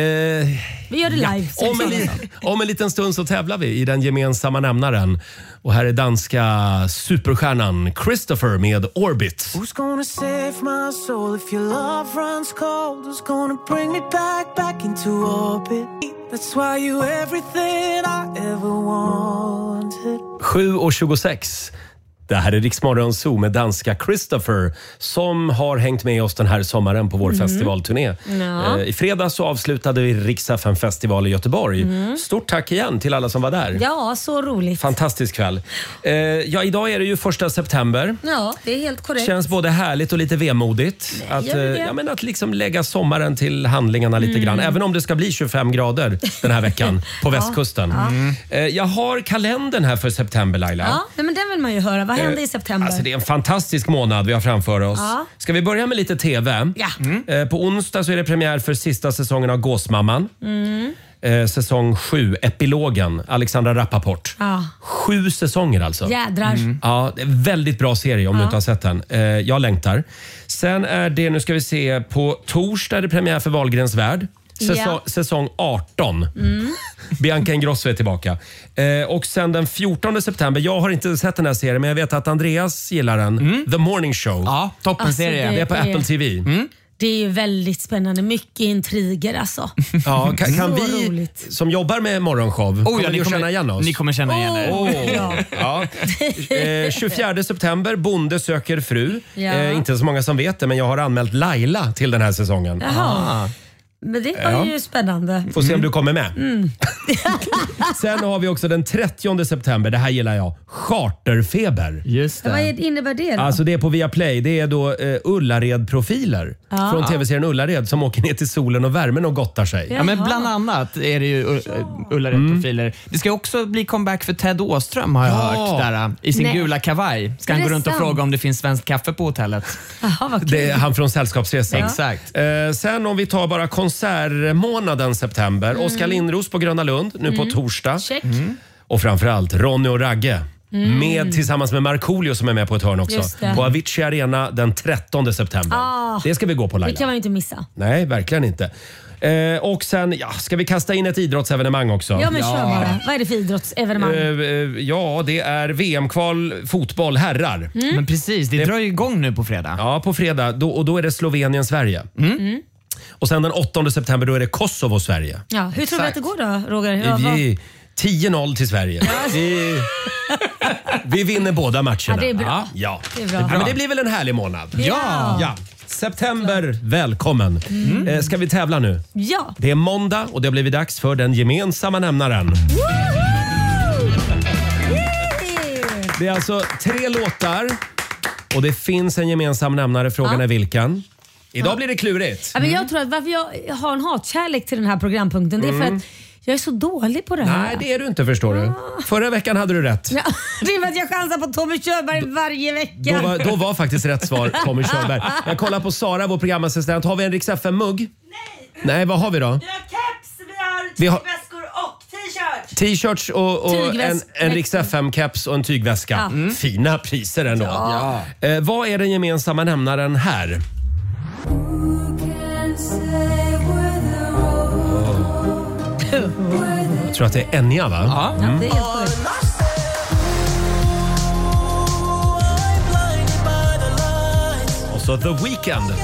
Vi gör det live. Ja, om, en, li- om en liten stund så tävlar vi i den gemensamma nämnaren. Och här är danska superstjärnan Christopher med Orbit. Who's gonna save my soul if your love runs cold? Who's gonna bring me back, back into orbit? That's why you everything I ever wanted. sju och tjugosex. Det här är Rix Morgon Zoo med danska Christopher som har hängt med oss den här sommaren på vår festivalturné. Ja. Eh, I fredags så avslutade vi Rix F M festival i Göteborg. Stort tack igen till alla som var där. Ja, så roligt. Fantastisk kväll. Eh, ja, idag är det ju första september. Ja, det är helt korrekt. Känns både härligt och lite vemodigt att, gör det eh, det? ja, men att liksom lägga sommaren till handlingarna lite grann. Även om det ska bli tjugofem grader den här veckan på västkusten. Eh, jag har kalendern här för september, Laila. Ja, nej, men den vill man ju höra. Vad händer i september? Alltså det är en fantastisk månad vi har framför oss. Ja. Ska vi börja med lite T V? Ja. Eh, på onsdag så är det premiär för sista säsongen av Gåsmamman. Mm. Eh, säsong sju, epilogen, Alexandra Rappaport. Ja. Sju säsonger alltså. Jädrar. Ja, det är en väldigt bra serie om du Ja. inte har sett den. Eh, jag längtar. Sen är det, nu ska vi se, på torsdag är det premiär för Wahlgrens värld. Säsong, Ja. säsong arton. Bianca Ingrosso är tillbaka. Eh, och sen den fjortonde september, jag har inte sett den här serien men jag vet att Andreas gillar den. The Morning Show. Ja, toppenserie. Alltså, Det är på det är- Apple T V. Det är ju väldigt spännande. Mycket intriger alltså. Ja, kan, kan Så vi roligt. som jobbar med morgonshow, Oh, ja, kommer ni ni att kommer- känna igen oss? Ni kommer känna igen er. Åh, Åh. ja. Ja. Eh, tjugofjärde september, Bonde söker fru. Ja. Eh, inte så många som vet det, men jag har anmält Laila till den här säsongen. Jaha. Men det var Ja. ju spännande. Får se om du kommer med. Mm. Sen har vi också den trettionde september, det här gillar jag, Charterfeber. Just Vad det. är- innebär det då? Alltså det är på Viaplay. Det är då eh, Ullared-profiler Ja. från tv-serien Ullared som åker ner till solen och värmen och gottar sig. Ja, men Jaha. bland annat är det ju uh, Ullared-profiler. Det ska också bli comeback för Ted Åström har jag Ja. hört. Där, uh, I sin Nej. gula kavaj. Ska Är han gå det runt och sant? fråga om det finns svenskt kaffe på hotellet. Jaha, vad kul. Det är han från Sällskapsresan. Exakt. Eh, sen om vi tar bara konsertmånaden september. Mm. Oskar Lindros på Gröna Lund nu på torsdag. Check. Och framförallt Ronny och Ragge. Med, tillsammans med Markoolio som är med på ett hörn också. Mm. Just det. På Avicii Arena den trettonde september. Ah. Det ska vi gå på, Det Laila. kan man ju inte missa. Nej, verkligen inte. Eh, och sen, ja, ska vi kasta in ett idrottsevenemang också? Ja, men kör bara. Vad är det för idrottsevenemang? Eh, eh, ja, det är V M-kval fotboll herrar. Mm. Men precis, det, det drar ju igång nu på fredag. Ja, på fredag. Då, och då är det Slovenien-Sverige. Mm. Mm. Och sen den åttonde september då är det Kosovo-Sverige. Ja, hur tror du att det går då, Roger? Ja, Vi, tio noll till Sverige. Vi, vi vinner båda matcherna. Ja, det är bra. Ja. Det är bra. Ja, men det blir väl en härlig månad? Ja. ja. September, välkommen. Mm. Eh, ska vi tävla nu? Ja. Det är måndag och det har blivit dags för den gemensamma nämnaren. Det är alltså tre låtar och det finns en gemensam nämnare. Frågan Ja. är vilken. Idag Ja. blir det klurigt. Ja, men jag tror att varför jag har en hatkärlek till den här programpunkten, det är för Mm. att jag är så dålig på det här. Nej, det är du inte förstår du. Förra veckan hade du rätt. Ja, det är för att jag chansar på Tommy Körberg varje vecka. Då var, då var faktiskt rätt svar Tommy Körberg. Jag kollar på Sara, vår programassistent. Har vi en Rix F M-mugg? Nej. Nej, vad har vi då? Vi har keps, vi har Vi har- tygväskor och t-shirts. T-shirts och, och en, Tygväs- en Rix F M-keps och en tygväska. Ja. Mm. Fina priser ändå. Ja. Eh, vad är den gemensamma nämnaren här? Jag tror att det är Enya, va? Ja. Ja, det är helt sjukt. Och så The Weeknd.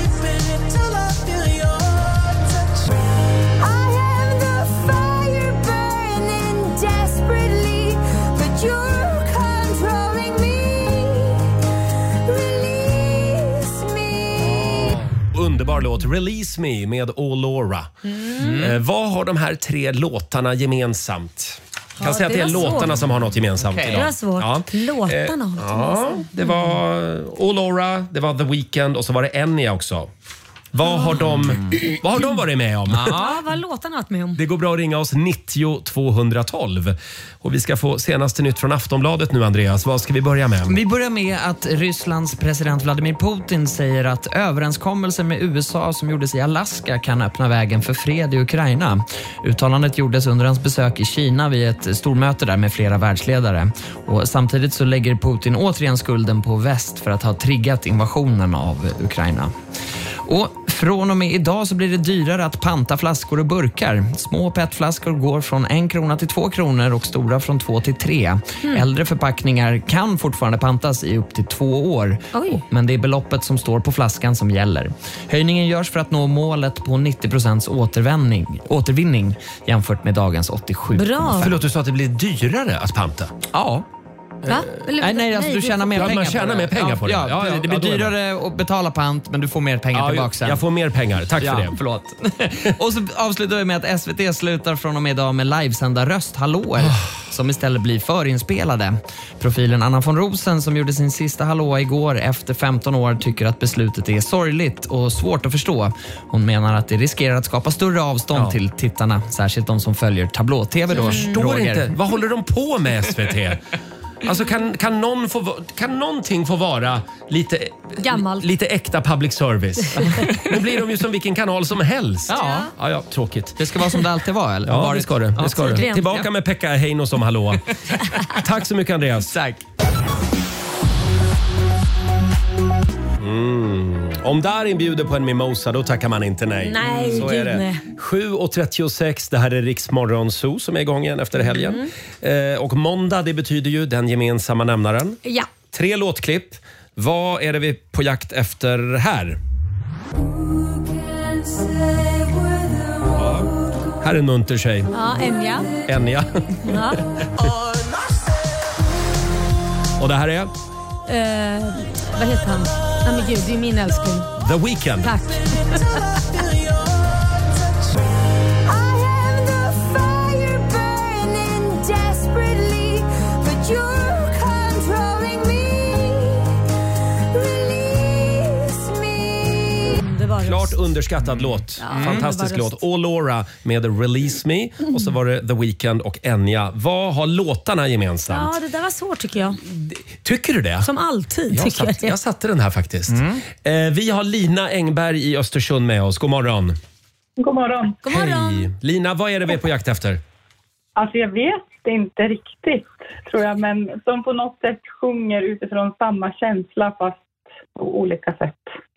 Underbar låt. Release Me med Allora. Mm. Eh, vad har de här tre låtarna gemensamt? Jag kan Ja, säga att det det är var svårt. låtarna som har något gemensamt Okej. idag. Det var svårt. Ja. Låtarna har Eh, något ja, gemensamt. det var Allora, det var The Weeknd och så var det Enya också. Vad har de, vad har de varit med om? Ja, vad har låtarna varit med om? Det går bra att ringa oss nittio tvåhundratolv. Och vi ska få senaste nytt från Aftonbladet nu, Andreas. Vad ska vi börja med? Vi börjar med att Rysslands president Vladimir Putin säger att överenskommelser med U S A som gjordes i Alaska kan öppna vägen för fred i Ukraina. Uttalandet gjordes under hans besök i Kina vid ett stormöte där med flera världsledare. Och samtidigt så lägger Putin återigen skulden på väst för att ha triggat invasionen av Ukraina. Och från och med idag så blir det dyrare att panta flaskor och burkar. Små petflaskor går från en krona till två kronor och stora från två till tre. Mm. Äldre förpackningar kan fortfarande pantas i upp till två år. Oj. Men det är beloppet som står på flaskan som gäller. Höjningen görs för att nå målet på nittio procent återvinning, återvinning jämfört med dagens åttiosju. Bra. Förlåt, du sa att det blir dyrare att panta? Ja. Va? Eller- Nej, nej, alltså, du det- tjänar mer Ja, pengar man på tjänar det. mer pengar ja, på det. Ja, Ja, ja, det ja, blir då är det. dyrare att betala pant, men du får mer pengar Ja, tillbaka sen. jag får mer pengar. Tack ja, för det. Förlåt. Och så avslutar vi med att S V T slutar från och med idag med livesända rösthallåer som istället blir förinspelade. Profilen Anna von Rosen som gjorde sin sista hallå igår efter femton år tycker att beslutet är sorgligt och svårt att förstå. Hon menar att det riskerar att skapa större avstånd Ja. till tittarna, särskilt de som följer tablå-tv då. Förstår Roger. inte. Vad håller de på med, S V T? Alltså kan, kan, någon få, va- kan någonting få vara lite, Gammalt. lite äkta public service? Nu blir de ju som vilken kanal som helst. Ja. Ja, ja, tråkigt. Det ska vara som det alltid var, eller? Ja, Var det ska det. det, ska det. tydligen. Tillbaka Ja. med Pekka Heino som hallå. Tack så mycket, Andreas. Tack. Mm. Om Darin bjuder på en mimosa, då tackar man inte nej. Nej, Så är gud, det. nej. sju och trettiosex, det här är Rix Morgon Zoo som är igång igen efter helgen. Mm. Eh, och måndag, det betyder ju den gemensamma nämnaren. Ja. Tre låtklipp. Vad är det vi är på jakt efter här? Ja. Här är en munter tjej. Ja, Enya. Enya. Ja. Och det här är Eh, vad heter han? Nej men gud, det är min älskling. The Weeknd. Tack. Det var det. Klart underskattad låt. Ja, Fantastisk underbar låt. Allora med Release Me. Och så var det The Weeknd och Enya. Vad har låtarna gemensamt? Ja, det där var svårt tycker jag. Tycker du det? Som alltid Jag, tycker jag. satt, jag satte den här faktiskt. Eh, vi har Lina Engberg i Östersund med oss. God morgon. God morgon. God morgon. Hej. Lina, vad är det vi är på jakt efter? Alltså jag vet inte riktigt, tror jag, men som på något sätt sjunger utifrån samma känsla fast på olika sätt.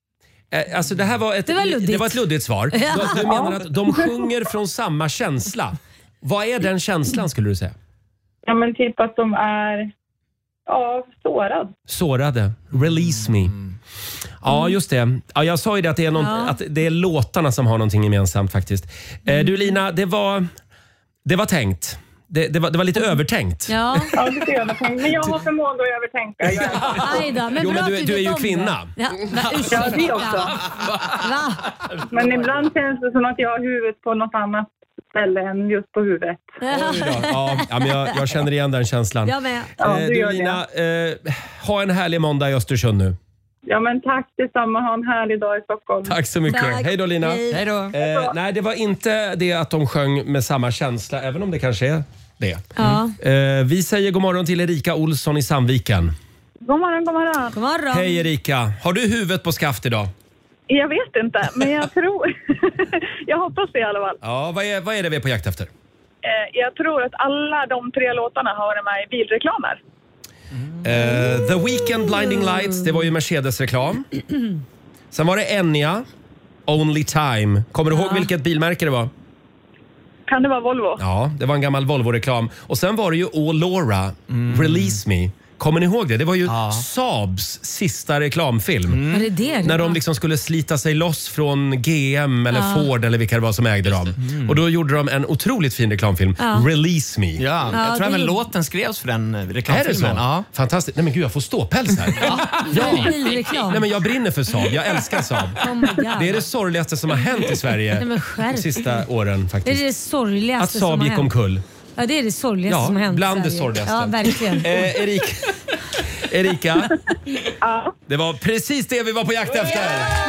Eh, Alltså det här var ett, Det var luddigt. det var ett luddigt svar. Ja. Du, du menar att de sjunger från samma känsla. Vad är den känslan skulle du säga? Ja, men typ att de är ja, sårad. Sårade. Release me. Ja, just det. Ja, jag sa ju det att det är, någon, Ja. att det är låtarna som har någonting gemensamt faktiskt. Eh, du Lina, det var, det var tänkt. Det, det, var, det var lite övertänkt. Ja. Ja, lite övertänkt. Men jag har förmåga att övertänka. Jag är... Aj då, men Jo, bra men du, att du är vet ju om kvinna. det. Ja, men, Ja, det också. Va? Men ibland känns det som att jag har huvudet på något annat ställe än just på huvudet. Oj då. Ja, ja, men jag, jag känner igen den känslan. Jag med. Ja, Eh, du du gör Lina, eh, ha en härlig måndag i Östersund nu. Ja, men tack detsamma. Ha en härlig dag i Stockholm. Tack så mycket. Tack. Hej då Lina. Hej. Hej då. Eh, nej, det var inte det att de sjöng med samma känsla, även om det kanske är det. Ja. Eh, vi säger god morgon till Erika Olsson i Sandviken. God morgon, god morgon. God morgon. Hej Erika. Har du huvudet på skaft idag? Jag vet inte, men jag tror... jag hoppas det i alla fall. Ja, vad är, vad är det vi är på jakt efter? Eh, jag tror att alla de tre låtarna har varit med i bilreklamer. Eh, The Weeknd, Blinding Lights, det var ju Mercedes-reklam. Sen var det Enya, Only Time. Kommer du ihåg vilket bilmärke det var? Kan det vara Volvo? Ja, det var en gammal Volvo-reklam. Och sen var det ju All Laura, Release Me. Kommer ni ihåg det? Det var ju Ja. Saabs sista reklamfilm. Var det det? När de liksom skulle slita sig loss från G M eller Ja. Ford eller vilka det var som ägde dem. Och då gjorde de en otroligt fin reklamfilm. Ja. Release Me. Ja, Ja, jag tror det även gjorde- låten skrevs för den eh, Är det så? reklamfilmen. Ja. Fantastiskt. Nej men gud, jag får ståpäls här. Ja. Bilreklam. Nej men jag brinner för Saab. Jag älskar Saab. Oh my God. Det är det sorgligaste som har hänt i Nej, Sverige men skärp de sista åren Det är faktiskt. det sorgligaste Att som Saab har gick hänt. omkull. Ja, det är det sorgligaste Ja, som har hänt i bland det Sverige. sorgligaste. Ja, verkligen. Eh, Erika, Erika Ja. det var precis det vi var på jakt efter.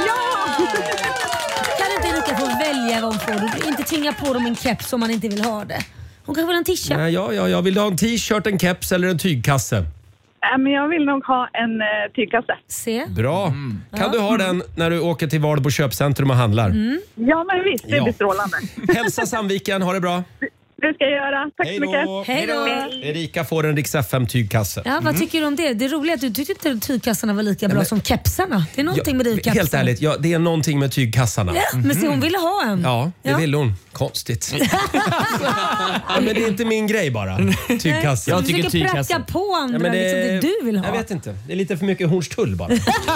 Kan inte Erika få välja vad hon får? Du får inte tvinga på dem en keps om man inte vill ha det. Hon kan väl ha en t-shirt? Nej, ja, ja, jag vill ha en t-shirt, en keps eller en tygkasse. Äh, men jag vill nog ha en uh, tygkasse. Se. Bra. Kan du ha den när du åker till Valbo köpcentrum och handlar? Ja, men visst. Det Ja. blir strålande. Hälsa Sandviken, ha det bra. Det ska jag göra. Tack så mycket. Hej då. Erika får en Rix F M-tygkasse. Ja, vad tycker du om det? Det är roligt att du tyckte inte tygkassarna var lika bra som kepsarna. Det är någonting med dig och kepsarna. Helt ärligt, ja, det är någonting med tygkassarna. Ja, men se, hon ville ha en. Ja, det Ja. vill hon. Konstigt. Ja, men det är inte min grej bara. Tygkasse. Jag tycker försöker pracka på andra Ja, men liksom det du vill ha. Jag vet inte. Det är lite för mycket Hornstull bara.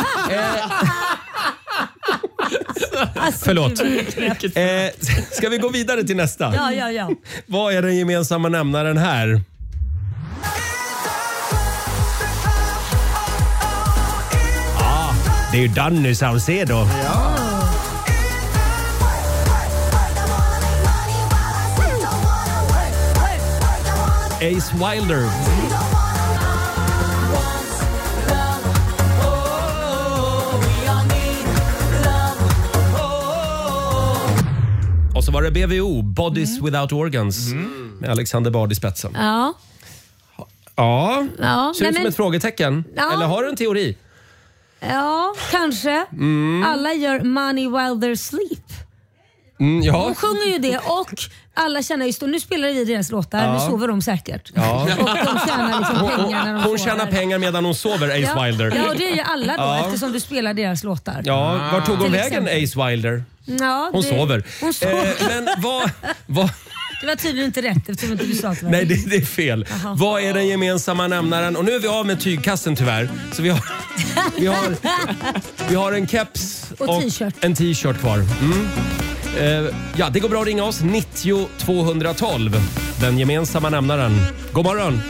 Alltså, Förlåt. gud. Eh, ska vi gå vidare till nästa? Ja, ja, ja. Vad är den gemensamma nämnaren här? Ah, det är ju Danny Saucedo. Ja. Ace Wilder. Och så var det B V O, Bodies Without Organs, med Alexander Bard i spetsen. Ja. Ja, Ja, ser nej, ut som men- ett frågetecken. Ja. Eller har du en teori? Ja, kanske. Mm. Alla gör Money While They're Sleep. Mm, ja. De sjunger ju det och alla tjänar just, och nu spelar vi deras låtar, Ja. nu sover de säkert. Ja. Och de tjänar liksom Hon, pengar när de hon, hon sover. tjänar pengar medan hon sover, Ace ja. Wilder. Ja, och det gör alla då Ja. eftersom du spelar deras låtar. Ja, var tog hon Till vägen, exempel. Ace Wilder? Ja, Hon det- sover. Hon sover. Eh, men vad... vad Det var tydligen inte rätt eftersom inte du sa det. nej, det, det är fel. Jaha. Vad är den gemensamma nämnaren? Och nu är vi av med tygkassen tyvärr. Så vi har, vi har, vi har en keps Och t-shirt. en t-shirt kvar. Mm. Eh, ja, det går bra att ringa oss. nittio tvåhundratolv. Den gemensamma nämnaren. God morgon!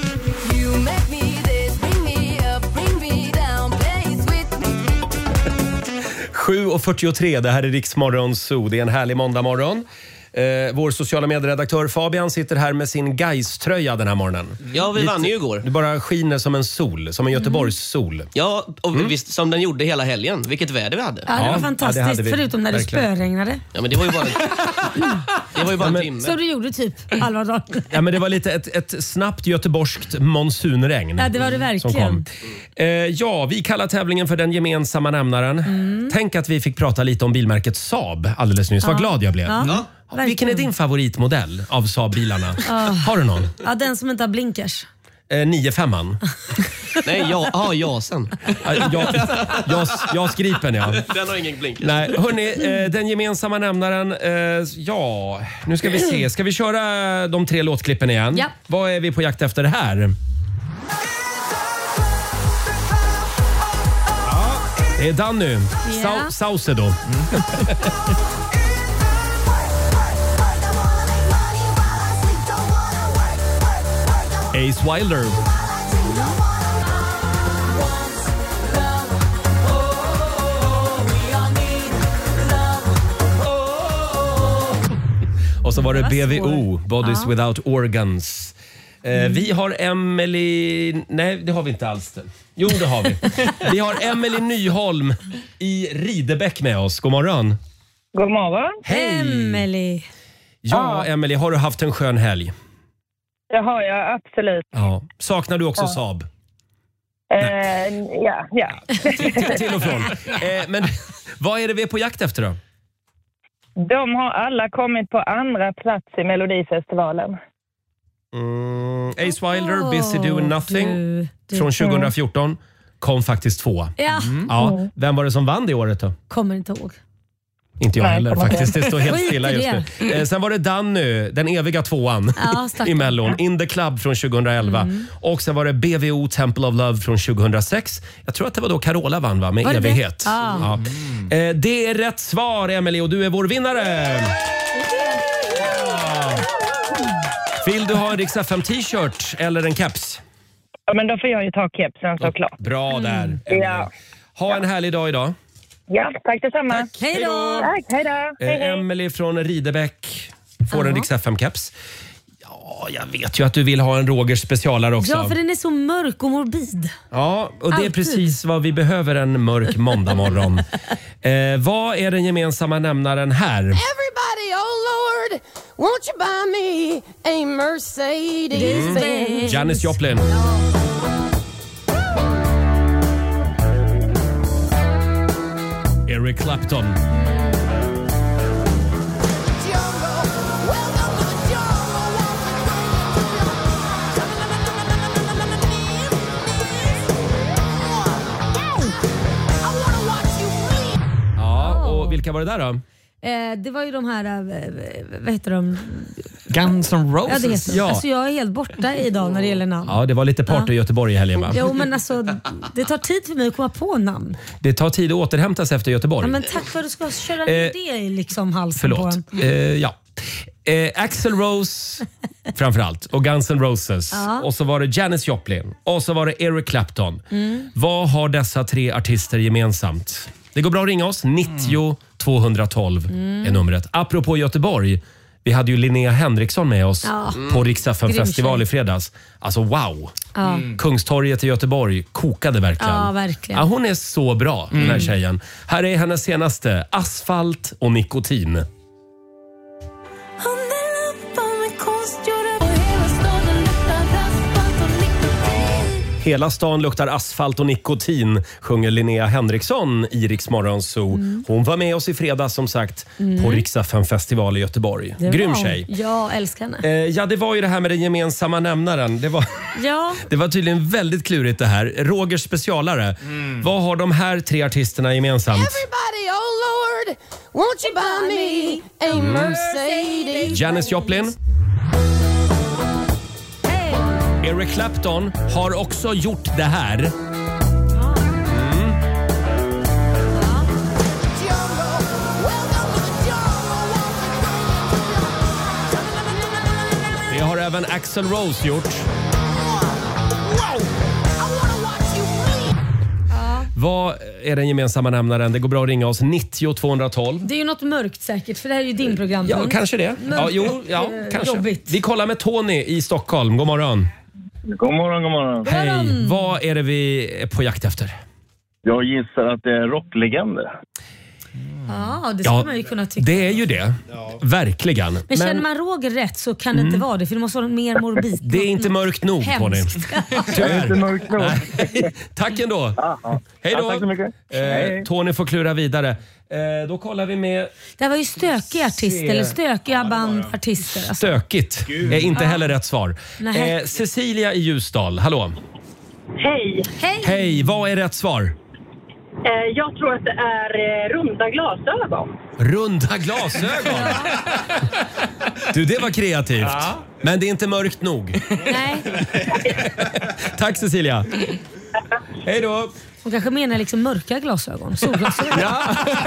sju och fyrtiotre, det här är Rix Morgon Zoo. Det är en härlig måndagmorgon. Eh, vår sociala medieredaktör Fabian sitter här med sin Gais-tröja den här morgonen. Ja, vi vann ju igår. Du bara skiner som en sol, som en Göteborgs sol. Ja, och visst som den gjorde hela helgen. Vilket väder vi hade. Ja, det var Ja, fantastiskt. ja, det hade vi. Förutom när det Verkligen. spöregnade. Ja, men det var ju bara, det var ju bara en timme. Så du gjorde typ halva dagen. Ja, men det var lite ett, ett snabbt göteborgskt monsunregn. Ja, det var det som verkligen. kom. Eh, ja, vi kallar tävlingen för den gemensamma nämnaren. Mm. Tänk att vi fick prata lite om bilmärket Saab alldeles nyss. Vad Ja. glad jag blev. Ja, Ja. Vilken är verkligen. din favoritmodell av Saab-bilarna? Ja. Har du någon? Ja, den som inte har blinkers. Eh, nio femman. Nej, ja, ah, jasen. Ja, jas, jasgripen, ja. Den har ingen blinkers. Nej, hörni, eh, den gemensamma nämnaren. Eh, ja, nu ska vi se. Ska vi köra de tre låtklippen igen? Ja. Vad är vi på jakt efter det här? Det är Danny. Ja. Sau- Saucedo. Mm. Ace Wilder. Och så var det B V O, Bodies Ja. Without Organs. Eh, Mm. Vi har Emily... Nej, det har vi inte alls. Jo, det har vi. Vi har Emily Nyholm i Ridebäck med oss. God morgon. God morgon. Hej! Emily. Ja, Emily, har du haft en skön helg? Det har jag absolut. Ja. Saknar du också Ja. Saab? Eh, ja, ja. Till, till och från. Eh, men vad är det vi är på jakt efter då? De har alla kommit på andra plats i Melodifestivalen. Mm, Ace Wilder, Busy Doing Nothing du, du. från tjugo fjorton kom faktiskt två. Ja. Ja, vem var det som vann det året då? Kommer inte ihåg. Inte jag Nej, heller kommer faktiskt. Det står helt Skit i stilla just det. nu. Eh, sen var det Danny, den eviga tvåan Ja, stackarn. i Mellon. In the Club från tjugoelva. Mm. Och sen var det B V O Temple of Love från tjugohundrasex. Jag tror att det var då Carola vann, va? Med Var det det? evighet. Ah. Ja. Eh, det är rätt svar, Emily, och du är vår vinnare. Ja. Vill du ha en Rix F M t-shirt eller en keps? Ja, men då får jag ju ta kepsen såklart. Bra där, Emily. Ja. Ha en härlig dag idag. Ja, tack detsamma. Hej då! Tack, hej då. Hej, Eh, hej. Emily från Ridebäck får en Ja. Rix F M-keps. Ja, jag vet ju att du vill ha en Rogers specialare också. Ja, för den är så mörk och morbid. Ja, och det är Alltid. precis vad vi behöver en mörk måndagmorgon. eh, vad är den gemensamma nämnaren här? Everybody, oh Lord, won't you buy me a Mercedes Benz? Janis Joplin. Eric Clapton. Ja, och vilka var det där då? Eh, det var ju de här, eh, vad heter de? Guns N' Ja, det Roses. heter de. Ja. Alltså, jag är helt borta idag när det gäller namn. Ja, det var lite party i Göteborg i helgen, va? Jo, men alltså, det tar tid för mig att komma på namn. Det tar tid att återhämta sig efter Göteborg. Ja, men tack för att du ska köra Eh, ner det i liksom halsen på Förlåt. en. Eh, ja. Eh, Axl Rose framförallt och Guns N' Roses. Ja. Och så var det Janis Joplin och så var det Eric Clapton. Mm. Vad har dessa tre artister gemensamt? Det går bra att ringa oss. nittio tvåhundratolv Mm. är numret. Apropå Göteborg. Vi hade ju Linnea Henriksson med oss Ja. på Rix F M Grym festival tjej. i fredags. Alltså wow! Ja. Kungstorget i Göteborg kokade verkligen. Ja, verkligen. Ja, hon är så bra, den här Mm. tjejen. Här är hennes senaste, Asfalt och nikotin. Hela stan luktar asfalt och nikotin, sjunger Linnea Henriksson i Rix Morgon Zoo. Mm. Hon var med oss i fredags som sagt Mm. på Rix F M festival i Göteborg. Det Grym var hon. tjej. Jag älskar henne. Eh, ja, det var ju det här med den gemensamma nämnaren. Det var, Ja. det var tydligen väldigt klurigt det här. Rogers specialare. Vad har de här tre artisterna gemensamt? Everybody, oh Lord, won't you buy me a Mercedes? Janis Joplin. Eric Clapton har också gjort det här. Mm. Det har även Axl Rose gjort. Vad är den gemensamma nämnaren? Det går bra att ringa oss. nittio tvåhundratolv. Det är ju något mörkt säkert, för det här är ju din program. Ja, kanske det. Ja, jo, ja, eh, kanske. jobbigt. Vi kollar med Tony i Stockholm. God morgon. God morgon, god morgon. Hej. Vad är det vi är på jakt efter? Jag gissar att det är rocklegender. Ja, det skulle man ju kunna tycka. det är ju det. Verkligen. Men känner man Roger rätt så kan det inte vara det, för det måste vara mer morbid. Det är inte mörkt nog, Tony. Hemskt. Tyvärr. Inte mörkt nog. Nej. Tack ändå. Hej då. Ja, tack så mycket. Eh, Tony får klura vidare. Eh, då kollar vi med Det här var ju stökiga artister, eller stökiga bandartister. Alltså. stökigt. Är inte heller rätt svar. Nej. Eh, Cecilia i Ljusdal, hallå. Hej. Hej. Hej, vad är rätt svar? Eh, jag tror att det är eh, runda glasögon. Runda glasögon. Du, det var kreativt. Ja. Men det är inte mörkt nog. Nej. Tack Cecilia. Hej då. Hon kanske menar liksom mörka glasögon. Solglasögon. Ja.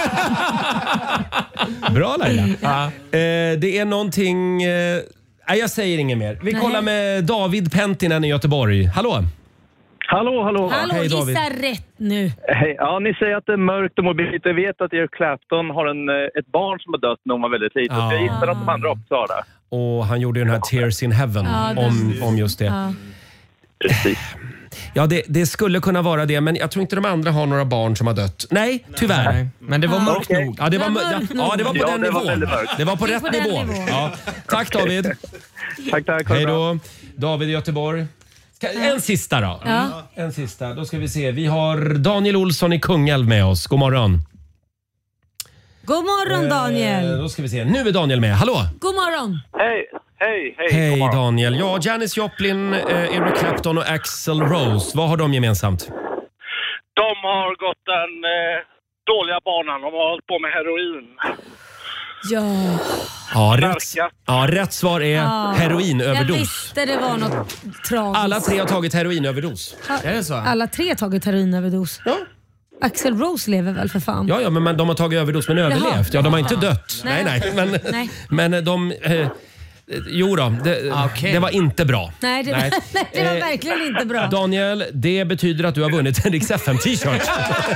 Bra Laila. Ja. Eh, det är någonting... Eh, nej, jag säger inget mer. Vi Nej. kollar med David Pentinen i Göteborg. Hallå? Hallå, hallå. Hallå, Hej, David. gissa rätt nu. Hej. Ja, ni säger att det är mörkt och mobilt. Jag vet att Eric Clapton har en, eh, ett barn som har dött när hon var väldigt liten. Ja. Så jag gissar att de andra också har det. Och han gjorde ju den här Tears in Heaven Ja, det- om, om just det. Ja. Precis. Ja, det, det skulle kunna vara det, men jag tror inte de andra har några barn som har dött. Nej, tyvärr. Nej, men det var mörkt Okej. nog. Ja, det var, Det var ja, mörkt ja, det var på nog. den Ja, det var nivån. väldigt mörkt. Det var på Det är rätt på den nivå. nivån. Ja. Tack David. Tack, tack. Ha det Hej bra. då. David i Göteborg. Ska, en sista då. Ja. En sista. Då ska vi se. Vi har Daniel Olsson i Kungälv med oss. God morgon. God morgon Eh, Daniel. då ska vi se. Nu är Daniel med. Hallå! God morgon. Hej, hej, hej. Hej God morgon. Daniel. Ja, Janis Joplin, eh, Eric Clapton och Axl Rose. Vad har de gemensamt? De har gått den eh, dåliga banan. De har hållit på med heroin. Ja. Ja, rätt, Knarkat. ja, rätt svar är Ja. heroinöverdos. Jag visste det var något tragiskt. Alla tre har tagit heroinöverdos. Är det så? Alla tre har tagit heroinöverdos. Ja. Axl Rose lever väl för fan? Ja, ja, men men de har tagit överdos men överlevt. Ja, de har inte dött. Nej, Nej. nej. Men, Nej. men de... Eh, jo då, det, Okej. det var inte bra. Nej, det, Nej. nej, det var Eh, verkligen inte bra. Daniel, det betyder att du har vunnit en Rix F M-t-shirt. Oj, tack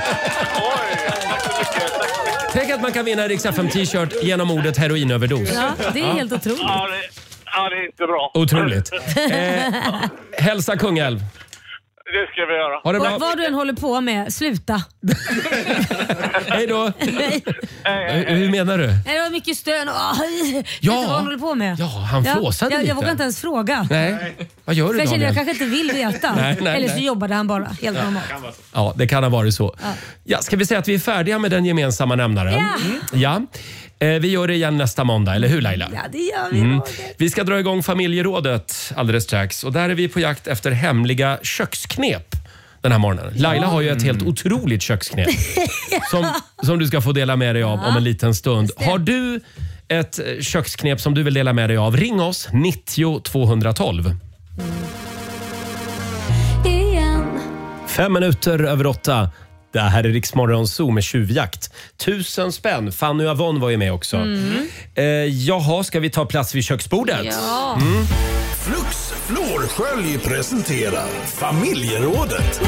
så mycket. Tack så mycket. Tänk att man kan vinna en Rix F M-t-shirt genom ordet heroinöverdos. Ja, det är helt otroligt. Ja, det, ja, det är inte bra. Otroligt. Eh, hälsa Kungälv. Det ska vi göra. Ha det Och bra. vad du än håller på med, sluta. Hej då. Nej, Eh, Hur menar du? det var mycket stön och ah, vet Ja. du vad han håller på med? Ja, han flåsade jag, lite. jag vågar inte ens fråga. Nej. Vad gör För du jag känner Daniel? jag kanske inte vill veta. Nej, nej, Eller så nej. jobbade han bara helt normalt. Ja, det kan ha varit så. Ja, ska vi säga att vi är färdiga med den gemensamma nämnaren? Ja. Mm. Ja. Eh, vi gör det igen nästa måndag, eller hur Laila? Ja, det gör vi. Mm. Roger. Vi ska dra igång familjerådet alldeles strax. Och där är vi på jakt efter hemliga köksknep den här morgonen. Laila har ju ett helt otroligt köksknep som, som du ska få dela med dig av om en liten stund. Har du ett eh, köksknep som du vill dela med dig av? Ring oss, nittio tvåhundratolv. Igen. Fem minuter över åtta. Det här är Rix Morgon Zoo med tjuvjakt. Tusen spänn. Fanny Avon var ju med också. Mm. Eh, jaha, ska vi ta plats vid köksbordet? Ja. Mm. Flux Florskölj presenterar Familjerådet.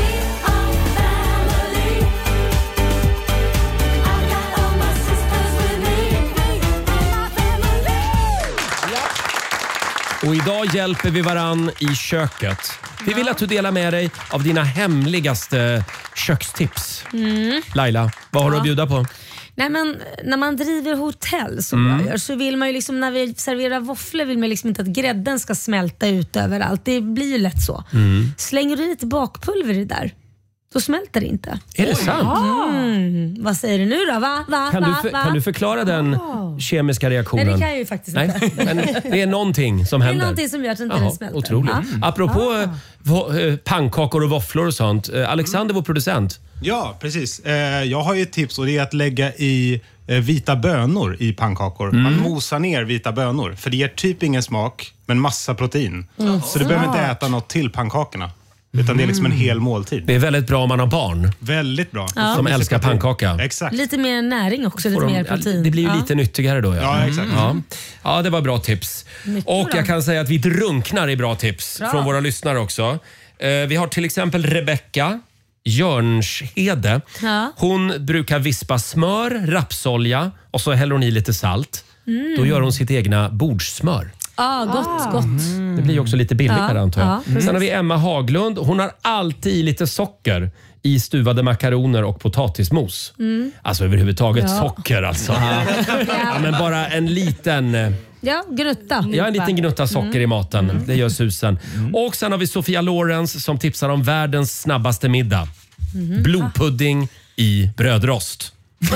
Och idag hjälper vi varann i köket. Vi vill att du delar med dig av dina hemligaste kökstips. Mm. Laila, vad har du Ja. att bjuda på? Nej, men när man driver hotell som Mm. jag gör så vill man ju liksom, när vi serverar våfflor vill man liksom inte att grädden ska smälta ut överallt. Det blir ju lätt så. Mm. Slänger du lite bakpulver i där, då smälter det inte. Är det sant? Mm. Vad säger du nu då? Va? Va? Kan Va? du, för, Va? kan du förklara den kemiska reaktionen? Nej, det kan jag ju faktiskt Nej, inte. men det är någonting som Det är händer. någonting som gör att inte Jaha, den smälter. otroligt. Ja. Apropå eh, va- eh, pannkakor och våfflor och sånt. eh, Alexander, vår producent. Ja, precis. Eh, jag har ju ett tips och det är att lägga i eh, vita bönor i pannkakor. Mm. Man mosar ner vita bönor för det ger typ ingen smak men massa protein. Mm. Så du behöver inte äta något till pannkakorna. Utan det är liksom en hel måltid. Det är väldigt bra om man har barn. Väldigt bra. Ja. Som älskar pannkaka. Exakt. Lite mer näring också, lite Får de- mer ja, protein. Det blir ju Ja. lite nyttigare då. Ja, Ja, exakt. Ja. Ja, det var bra tips. Mycket Och bra. jag kan säga att vi drunknar i bra tips Bra. från våra lyssnare också. Eh, vi har till exempel Rebecka Jörnshede. Ja. Hon brukar vispa smör, rapsolja och så häller hon i lite salt. Mm. Då gör hon sitt egna bordsmör. Ah, gott, gott. Det blir ju också lite billigare Ja, antar jag. ja, precis. Sen har vi Emma Haglund. Hon har alltid i lite socker i stuvade makaroner och potatismos. Mm. Alltså överhuvudtaget Ja. socker alltså. Ja, men bara en liten... eh, Ja, gnutta. Ja, en liten gnutta socker Mm. i maten. Det gör susen. Och sen har vi Sofia Lorenz som tipsar om världens snabbaste middag. Mhm. Blodpudding i brödrost. Åh,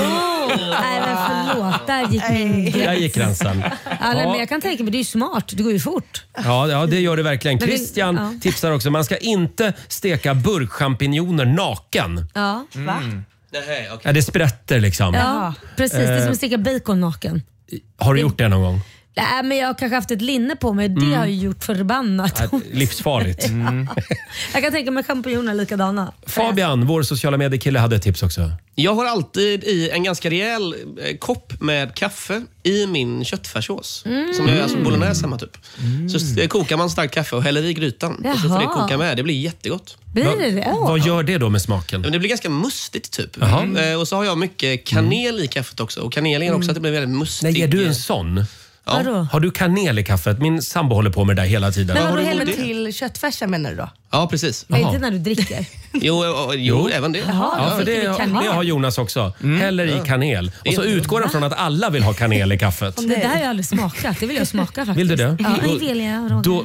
Nej men förlåt, där gick min gräns. Där gick gränsen. Alltså, Ja. men jag kan tänka mig, det är ju smart. Det går ju fort. Ja, ja, det gör det verkligen. Men vi- Christian ja. tipsar också, man ska inte steka burkchampinjoner naken. Ja. Va? Nej, okay. Ja, det sprätter liksom. Ja, precis. Det är som Eh, att steka bacon naken. Har du gjort det någon gång? Nej, men jag har kanske haft ett linne på mig. Det Mm. har ju gjort förbannat Ja, livsfarligt. Mm. Jag kan tänka mig champinjoner likadana. Fabian, vår sociala mediekille, hade ett tips också. Jag har alltid i en ganska rejäl eh, kopp med kaffe i min köttfärssås. Mm. Som jag gör som bolognese hemma typ. Så eh, kokar man starkt kaffe och häller i grytan. Och så får det Jaha. koka med. Det blir jättegott. Blir det det? Vad gör det då med smaken? Men det blir ganska mustigt typ. Jaha. Eh, och så har jag mycket kanel i kaffet också. Och kanel gör också att det blir väldigt mustigt. Nej, är du en sån? Ja. Vadå? Har du kanel i kaffet? Min sambo håller på med det där hela tiden. Men har vadå, du häller gjort det? till köttfärsen menar du då? Ja, precis. Nej, inte när du dricker. Jo, jo, jo, även det. Ja, för det, kanel. det har Jonas också. Häller i kanel. Och så utgår han från att alla vill ha kanel i kaffet. Det där har jag aldrig smakat. Det vill jag smaka faktiskt. Vill du det? Ja, det vill jag. Roger. Då,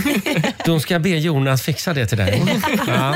då ska jag be Jonas fixa det till dig. Ja.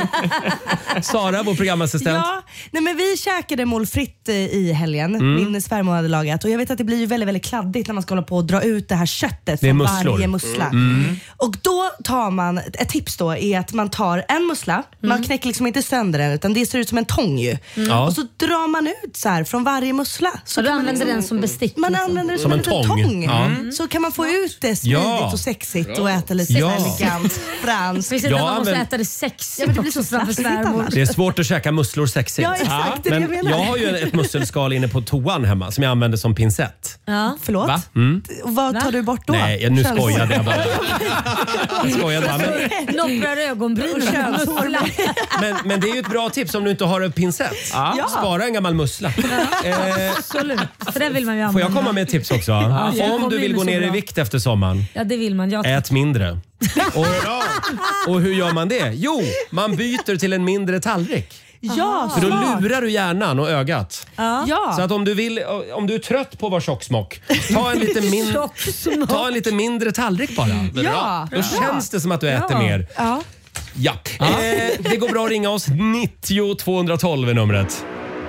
Sara, vår programassistent. Ja, nej men vi käkade mål fritt eh, i helgen. Mm. Min svärmor hade lagat. Och jag vet att det blir ju väldigt, väldigt kladdigt när man ska hålla på och dra ut det här köttet Det är från musslor. varje mussla. Mm. Och då tar man, ett tips då är att man tar en mussla, man knäcker liksom inte sönder den utan det ser ut som en tång ju. Ja. Och så drar man ut så här från varje mussla. Så Så du kan man använder liksom- den som bestick? Man liksom. använder det Som som, en en liten tång. tång. Ja. Mm. Så kan man få ut det smidigt Ja. och sexigt och äta lite Ja. elegant franskt. Finns det inte Jag att man måste använder- äta det sexigt Ja, men det blir också så framför flaskigt svärmor? annars. Det är svårt att käka musslor sexigt. Ja, exakt, det är det Men jag menar. jag har ju ett musselskal inne på toan hemma som jag använder som pincett. Ja. Förlåt? Va? Mm. Och vad tar du bort då? Nej, nu Könshår? skojade jag bara. Jag skojade bara. Men, Nopprar ögonbrynen. Och könshår. men, men det är ju ett bra tips om du inte har en pincett. Ja. Spara en gammal mussla. Eh, Absolut. För det vill man ju får använda. jag komma med ett tips också? Ja, det Om kommer du vill in gå så ner i bra. vikt efter sommaren, Ja, det vill man. Jag ät mindre. Och, och hur gör man det? Jo, man byter till en mindre tallrik. Ja, För då smart. lurar du hjärnan och ögat. Ja. Så att om du, vill, om du är trött på att vara tjocksmock, ta en lite, min, Tjocksmock. ta en lite mindre tallrik bara. Ja. Då känns det som att du äter mer. Ja. Ja. Eh, det går bra att ringa oss. nittio tvåhundratolv är numret.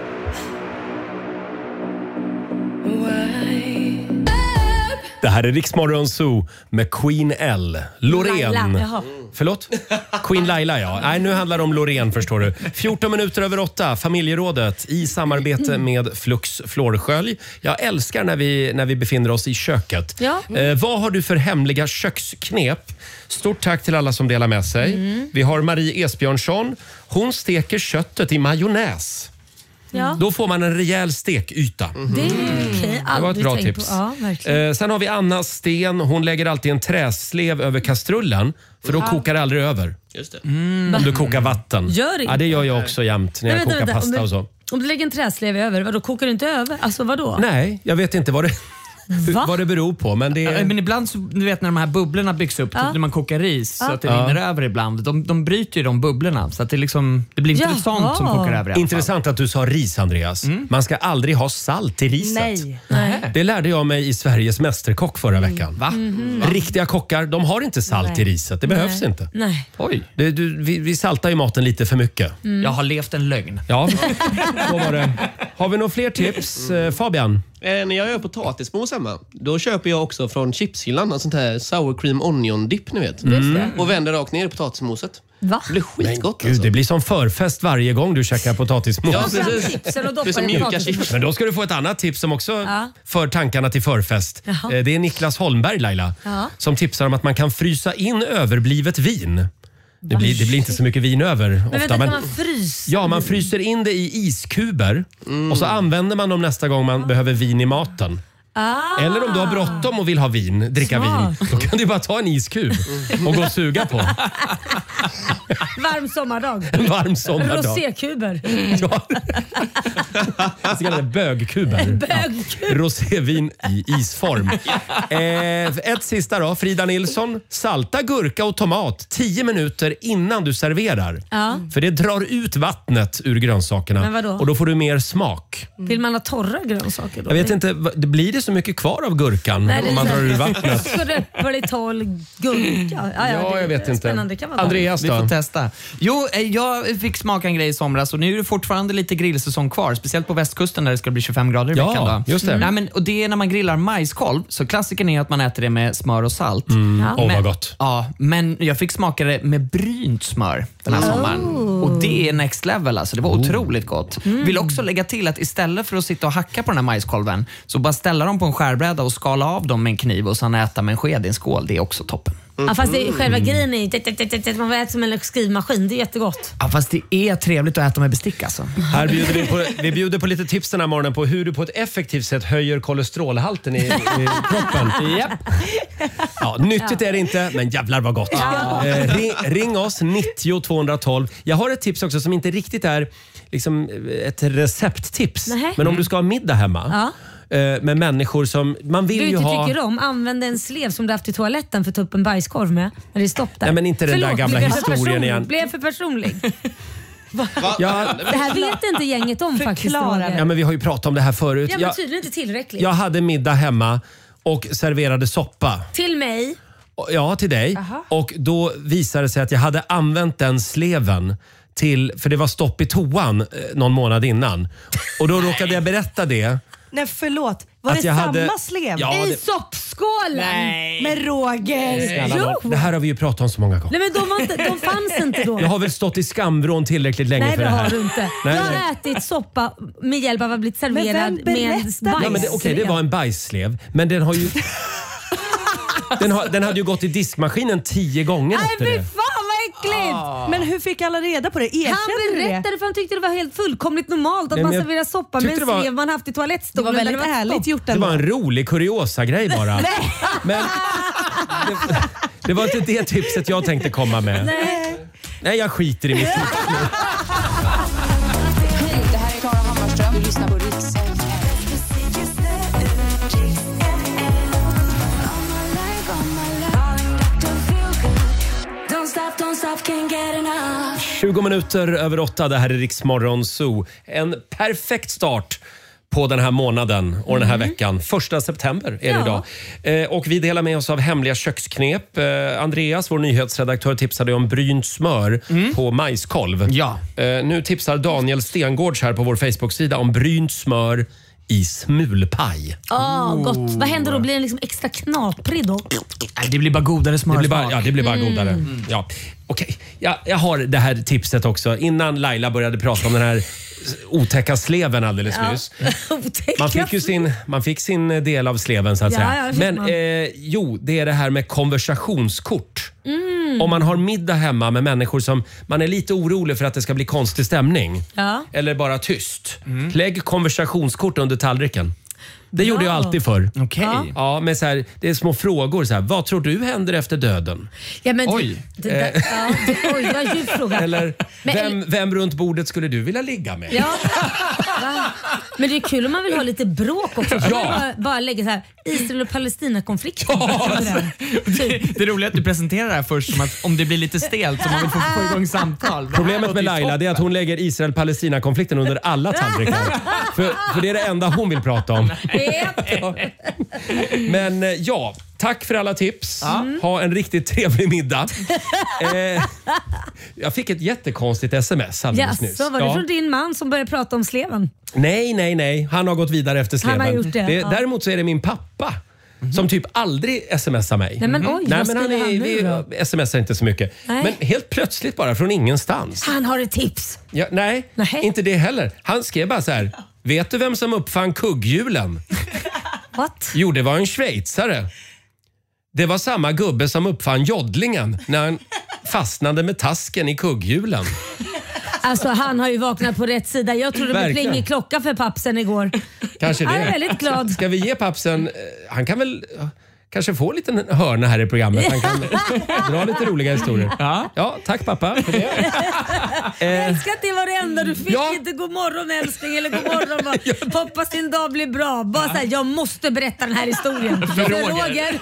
Det här är Riksmorgon Zoo med Queen L. Loreen. Laila, jaha. Förlåt? Queen Laila, ja. Nej, nu handlar det om Loreen, förstår du. fjorton minuter över åtta, familjerådet i samarbete med Flux flårskölj. Jag älskar när vi, när vi befinner oss i köket. Ja. Eh, vad har du för hemliga köksknep? Stort tack till alla som delar med sig. Mm. Vi har Marie Esbjörnsson. Hon steker köttet i majonnäs. Ja. Då får man en rejäl stekyta. Det är ju okej. Det var ett bra Aldrig tänkt tips. på. Ja, verkligen. Eh, sen har vi Anna Sten. Hon lägger alltid en träslev över kastrullen för då kokar det aldrig över. Just det. Om du kokar vatten. Gör det Ja, det gör jag också jämt när jag Men vänta, kokar vänta. pasta om och du, så. Om du lägger en träslev över, vadå, kokar du inte över? Alltså vadå? Nej, jag vet inte vad det, vad det beror på. Men det Ja, är... men ibland så, du vet när de här bubblorna byggs upp, Ja. typ när man kokar ris, Ja. så att det Ja. rinner över ibland. De, de bryter ju de bubblorna, så att det, liksom, det blir inte Jaha. sånt som kokar över i alla fall. Intressant att du sa ris, Andreas. Man ska aldrig ha salt i riset. Nej. Nej. Det lärde jag mig i Sveriges Mästerkock förra veckan. Va? Riktiga kockar, de har inte salt Nej. i riset. Det behövs Nej. inte. Nej. Oj, Det, du, vi, vi saltar ju maten lite för mycket. jag har levt en lögn. Ja, så var det. Har vi några fler tips? Eh, Fabian? Eh, när jag gör potatismos hemma, då köper jag också från chipshyllan en sånt här sour cream onion dip, ni vet. Och vänder rakt ner i potatismoset. Va? Det blir skitgott Gud, alltså. det blir som förfest varje gång du käkar potatismos. Ja, Fram precis. chipsen och Det är doppar som i mjuka potatis. chips. Men då ska du få ett annat tips som också Ja. för tankarna till förfest. Jaha. Eh, Det är Niklas Holmberg, Laila, Ja. som tipsar om att man kan frysa in överblivet vin. Det blir, det blir inte så mycket vin över Men ofta. vänta, kan Men, man frysa? ja, man fryser in det i iskuber och så använder man dem nästa gång man behöver vin i maten. Ah. Eller om du har bråttom och vill ha vin, dricka Smart. vin, då kan du bara ta en iskub och gå och suga på. Varm sommardag. En varm sommardag. Rosékuber. Ja. Så kallade bögkuber. Bögkuber. Rosévin i isform. Eh, ett sista då. Frida Nilsson. Salta gurka och tomat tio minuter innan du serverar. Ja. För det drar ut vattnet ur grönsakerna. Men vadå? Och då får du mer smak. Vill man ha torra grönsaker då? Jag vet inte, va- det blir det så mycket kvar av gurkan Nej, det är om man så- drar ur vattnet? Så det blir tolv gurka. Ja, ja, Ja, det jag vet är inte. Spännande. Det kan vara Andreas, Andreas Vi då? får testa. Jo, eh, jag fick smaka en grej i somras och nu är det fortfarande lite grillsäsong kvar. Speciellt på västkusten där det ska bli tjugofem grader i Ja, veckan. Då. just det. Nej, men, och det är när man grillar majskolv. Så klassiken är att man äter det med smör och salt. Mm. Ja. Åh, Men- vad gott. Ja, men jag fick smaka det med brynt smör den här sommaren. Och det är next level alltså. Det var otroligt gott. Vill också lägga till att istället för att sitta och hacka på den här majskolven så bara ställa dem på en skärbräda och skala av dem med en kniv och sen äta med en sked i en skål. Det är också toppen. Ja, fast det, själva grejen är ju man får äta som en skrivmaskin. Det är jättegott. Ja, fast det är trevligt att äta med bestick alltså. Här bjuder vi, på, vi bjuder på lite tips den här morgonen på hur du på ett effektivt sätt höjer kolesterolhalten i, i kroppen. Japp. Ja, nyttigt är det inte, men jävlar vad gott. Ja. Eh, ring, ring oss, nittio tvåhundratolv. Jag har ett tips också som inte riktigt är liksom, ett recepttips. Nähä. Men om du ska ha middag hemma Ja. eh, med människor som... Man vill Du ju inte ha... tycker om, använd en slev som du haft i toaletten för att ta upp en bajskorv med. När det är stopp där. Nej, men inte den där gamla blev jag för historien personlig? igen. Blev jag för personlig? Ja, Det här vet inte gänget om faktiskt. Roger. ja, men vi har ju pratat om det här förut. Ja, men Jag, tydligen inte tillräckligt. jag hade middag hemma och serverade soppa. Till mig. Ja, till dig. Aha. Och då visade det sig att jag hade använt den sleven till, för det var stopp i toan eh, någon månad innan. Och då råkade jag berätta det. Nej, förlåt. Var Att det jag samma hade- slev? Ja, I det- soppskålen! Nej. Men Roger. Snälla nån, det här har vi ju pratat om så många gånger. Nej, men de, var inte, de fanns inte då. Jag har väl stått i skamvrån tillräckligt länge Nej, för det det här. har du inte. Nej, jag har nej. ätit soppa med hjälp av att ha blivit serverad Men vem med en berättade? bajs. Ja, men det, okej, det var en bajsslev, men den har ju... den, har, den hade ju gått i diskmaskinen tio gånger Nej, efter fy det. fan vad äckligt! Men hur fick alla reda på det? Han Erkände du det? berättade för han tyckte det var helt fullkomligt normalt att Nej, man men jag serverar soppa med tyckte en det var- slev man haft i Det toalettstolen. var där väldigt var ärligt stopp. gjort Det ändå. var en rolig kuriosa-grej bara. Men det, det var inte det tipset jag tänkte komma med. Nej. Nej, jag skiter i mitt tips nu. Hej, det här är Klara Hammarström. Du lyssnar på Rix F M. tjugo minuter över åtta, det här är Rix Morgon Zoo. En perfekt start på den här månaden och den här veckan. Första september är det Ja. idag. Eh, och vi delar med oss av hemliga köksknep. Eh, Andreas, vår nyhetsredaktör, tipsade om brynt smör på majskolv. Ja. Eh, nu tipsar Daniel Stengårds här på vår Facebook-sida om brynt smör i smulpaj. Åh, gott. Vad händer då? Blir den liksom extra knaprig då? Nej, det blir bara godare Det smörsmak. blir bara, ja, det blir bara godare. Ja. Okej, jag, jag har det här tipset också. Innan Laila började prata om den här otäcka sleven alldeles nyss. Man fick ju sin, man fick sin del av sleven så att Ja, säga. ja, fick Men man. eh, jo, det är det här med konversationskort. Om man har middag hemma med människor som man är lite orolig för att det ska bli konstig stämning. Ja. Eller bara tyst. Lägg konversationskort under tallriken. Det gjorde jag alltid förr. Okej. Ja. Ja, men så här, det är små frågor. Så här, vad tror du händer efter döden? Ja, men Oj. Det, det, där- ja, det, oj, det var en djup fråga. Eller Men- vem, vem runt bordet skulle du vilja ligga med? Ja. Va? Men det är kul om man vill ha lite bråk också. Så Ja. bara, bara lägga så här Israel och Palestina-konflikten. Det, det roliga är att du presenterar det här först som att om det blir lite stelt så man vill få, få igång samtal. Problemet med Laila det är att hon lägger Israel-Palestina-konflikten under alla tallrikar. för, för det är det enda hon vill prata om. Japp. Men eh, ja, tack för alla tips. Ha en riktigt trevlig middag. Eh, jag fick ett jättekonstigt sms alldeles nyss. Jaså, var det Ja. från din man som började prata om sleven? Nej, nej, nej. Han har gått vidare efter sleven. Han har gjort det, ja. Däremot så är det min pappa som typ aldrig smsar mig. Nej, men oj, Nej, vad men han skriver han är, nu vi då? smsar inte så mycket. Nej. Men helt plötsligt bara från ingenstans. Han har ett tips. Ja, nej, Nej. inte det heller. Han skrev bara så här. Vet du vem som uppfann kugghjulen? What? Jo, det var en schweizare. Det var samma gubbe som uppfann joddlingen när han fastnade med tasken i kugghjulen. Alltså han har ju vaknat på rätt sida. Jag trodde det Verkligen. plingade klocka för pappsen igår. Kanske det. Jag är väldigt glad. Ska vi ge pappsen... eh, Han kan väl eh, kanske få en liten hörna här i programmet. Han kan dra lite roliga historier. Ja. Ja, tack pappa för det. Jag älskar att det var det enda du fick. Ja. Inte god morgon älskling eller god morgon. Bara, hoppas din dag blir bra. Bara såhär, jag måste berätta den här historien. För Roger. Roger.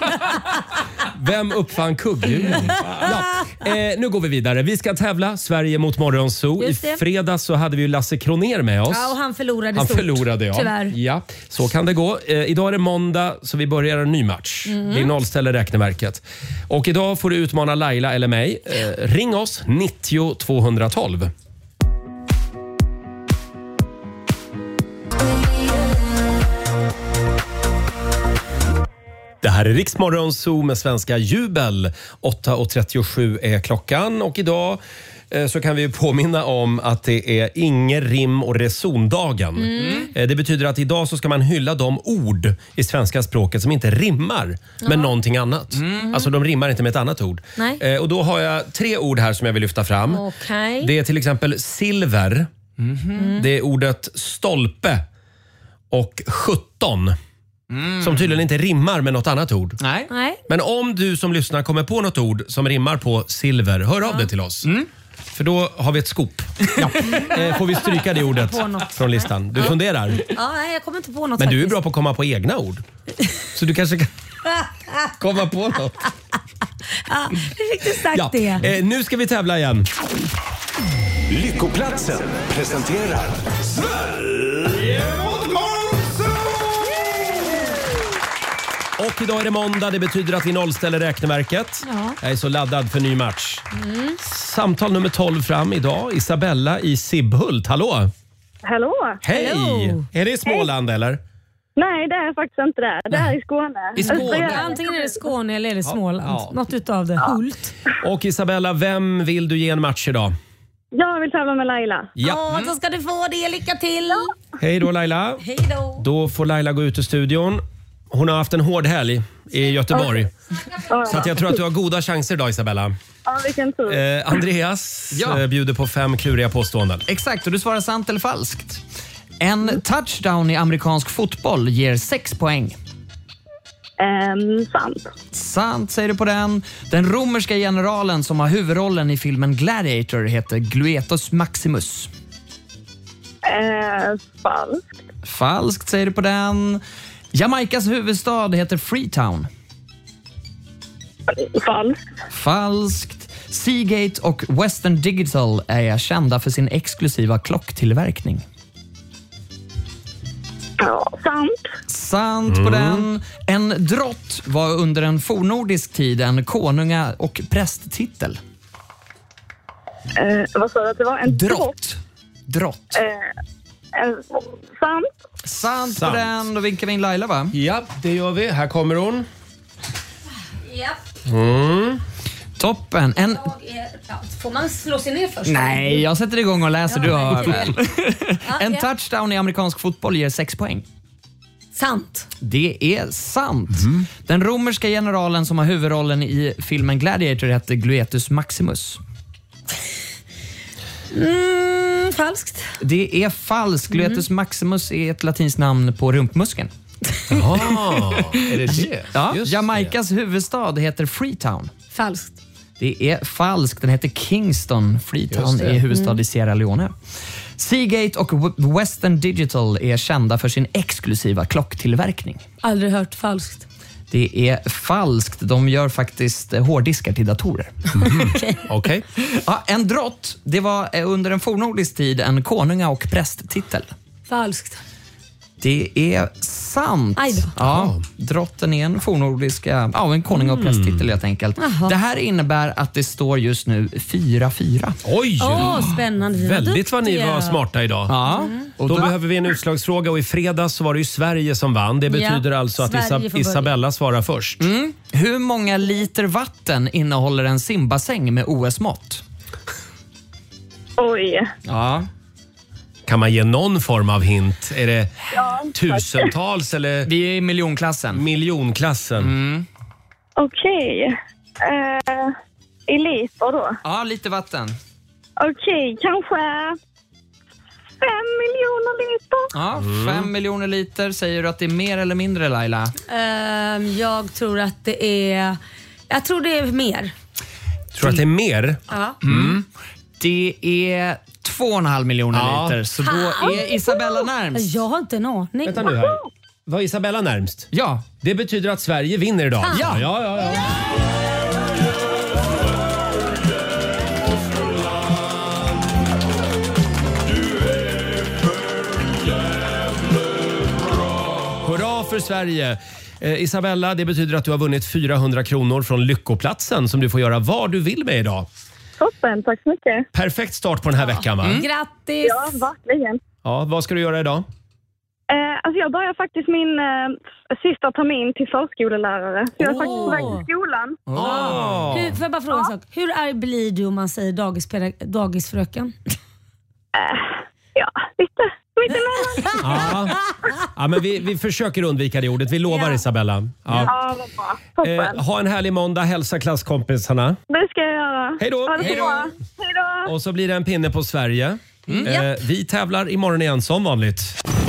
Vem uppfann kugghjulen? Ja. Eh, nu går vi vidare. Vi ska tävla Sverige mot Morgonzoo. I Just det. fredags så hade vi ju Lasse Kronér med oss. Ja, och han förlorade Han stort. förlorade, ja. Tyvärr. ja. Så kan det gå. Eh, idag är det måndag så vi börjar en ny match. Mm. Vi nollställer räkneverket. Och idag får du utmana Laila eller mig. Eh, ring oss, nittio tvåhundratolv. Det här är Riksmorgon Zoo med svenska Jubel. åtta och trettiosju är klockan och idag eh, så kan vi påminna om att det är ingen rim- och resondagen. Mm. Eh, det betyder att idag så ska man hylla de ord i svenska språket som inte rimmar med Ja. någonting annat. Mm. Alltså de rimmar inte med ett annat ord. Nej. Eh, och då har jag tre ord här som jag vill lyfta fram. Okej. Det är till exempel silver. Mm. Det är ordet stolpe och sjutton. Som tydligen inte rimmar med något annat ord. Nej. Nej. Men om du som lyssnar kommer på något ord som rimmar på silver, hör av dig till oss. För då har vi ett skop. Ja. Eh, får vi stryka det ordet På något. från listan. Du funderar. Ja, nej, jag kommer inte på något Men du är faktiskt. bra på att komma på egna ord. Så du kanske kan komma på något. Ja, nu fick du sagt Ja. det. Eh, nu ska vi tävla igen. Lyckoplatsen presenterar Sverige mot Och idag är det måndag. Det betyder att vi nollställer räkneverket. Ja. Jag är så laddad för ny match. Mm. Samtal nummer tolv fram idag. Isabella i Sibbhult. Hallå! Hallå? Hej! Hello. Är det i Småland eller? Nej, det är faktiskt inte det. Det är i Skåne. I Skåne? Alltså, jag- Antingen är det Skåne eller är det Småland. ja. Något utav det. Hult. Och Isabella, vem vill du ge en match idag? Jag vill tävla med Laila. Ja. Åh, så ska du få det. Lycka till! Hej då Laila. Hej då! Då får Laila gå ut ur studion. Hon har haft en hård helg i Göteborg. Så att jag tror att du har goda chanser idag Isabella. Ja, vilken tur. Eh, Andreas Ja. eh, bjuder på fem kluriga påståenden. Exakt, och du svarar sant eller falskt. En touchdown i amerikansk fotboll ger sex poäng. Ehm, sant. Sant säger du på den. Den romerska generalen som har huvudrollen i filmen Gladiator heter Gluetus Maximus. Ehm, falskt. Falskt säger du på den. Jamaicas huvudstad heter Freetown. Falskt. Falskt. Seagate och Western Digital är kända för sin exklusiva klocktillverkning. Ja, sant. Sant på den. En drott var under en fornnordisk tid en konunga- och prästtitel. Ehm, vad sa du att det var? En Drott. Drott. Ehm, en, sant. Sant, Sant. på den. Då vinkar vi in Laila, va? Ja, det gör vi. Här kommer hon. Japp. Mm. Toppen. En... Jag är, ja, får man slå sig ner först? Nej, jag sätter igång och läser. Du hör väl. Ja, En ja. touchdown i amerikansk fotboll ger sex poäng. Sant. Det är sant. Den romerska generalen som har huvudrollen i filmen Gladiator heter Gluetus Maximus. Mm, falskt. Det är falskt. Gluetus Maximus är ett latinskt namn på rumpmuskeln. Ah, är det det? Ja, Just Jamaicas huvudstad heter Freetown. Falskt. Det är falskt. Den heter Kingston. Freetown Just det. är huvudstad i Sierra Leone. Seagate och W- Western Digital är kända för sin exklusiva klocktillverkning. Aldrig hört falskt. Det är falskt. De gör faktiskt eh, hårddiskar till datorer. Okej. Ja, en drott, det var eh, under en fornnordisk tid en konunga- och prästtitel. Falskt. Det är sant. Aj då. Ja, drotten är en fornnordiska, ja, en konung- och prästtitel helt enkelt. Jaha. Det här innebär att det står just nu fyra fyra. Oj! Åh, spännande. Vi var Väldigt vad ni duktiga. var smarta idag. Ja. Och Då då, behöver vi en utslagsfråga och i fredags så var det ju Sverige som vann. Det betyder Ja, alltså att Sverige Isa- får börja. Isabella svarar först. mm, hur många liter vatten innehåller en simbassäng med O S-mått? Oj. Ja. Kan man ge någon form av hint? Är det Ja, tusentals eller Vi är i miljonklassen. miljonklassen? Mm. okej. Eh, I liter då? Ja, lite vatten. Okej, kanske fem miljoner liter? Ja, Mm. fem miljoner liter. Säger du att det är mer eller mindre, Laila? Ehm, jag tror att det är... Jag tror det är mer. Tror att det är mer? Ja. Mm. Det är två och en halv miljoner Ja. liter. Så då är Isabella närmst. Jag har inte en aning. Vänta nu här. Var Isabella närmst? Ja. Det betyder att Sverige vinner idag. Fan. Ja, ja, ja. ja. Hurra för Sverige! Eh, Isabella, det betyder att du har vunnit fyrahundra kronor från Lyckoplatsen som du får göra vad du vill med idag. Toppen, tack så mycket. Perfekt start på den här veckan, va? Mm. Grattis! Ja, verkligen. Ja, vad ska du göra idag? Eh, alltså jag börjar faktiskt min eh, sista termin till förskolelärare. Så jag är faktiskt på väg till skolan. Oh. Hur, får jag bara fråga en sak? Hur arg blir du om man säger dagispeda- dagisfröken? Eh, ja, lite. Lite mellan. Ja, ja men vi, vi försöker undvika det ordet. Vi lovar, Ja. Isabella. Ja. Ja, vad bra. Toppen. Eh, ha en härlig måndag. Hälsa klasskompisarna. Det ska jag göra. Hej då. Ha det så Hej då. bra. Hej då. Och så blir det en pinne på Sverige. Mm. Eh, vi tävlar imorgon igen som vanligt.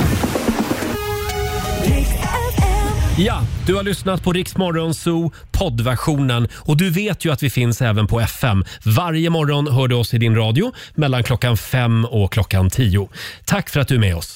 Ja, du har lyssnat på Rix Morgon Zoo poddversionen och du vet ju att vi finns även på F M. Varje morgon hör du oss i din radio mellan klockan fem och klockan tio. Tack för att du är med oss.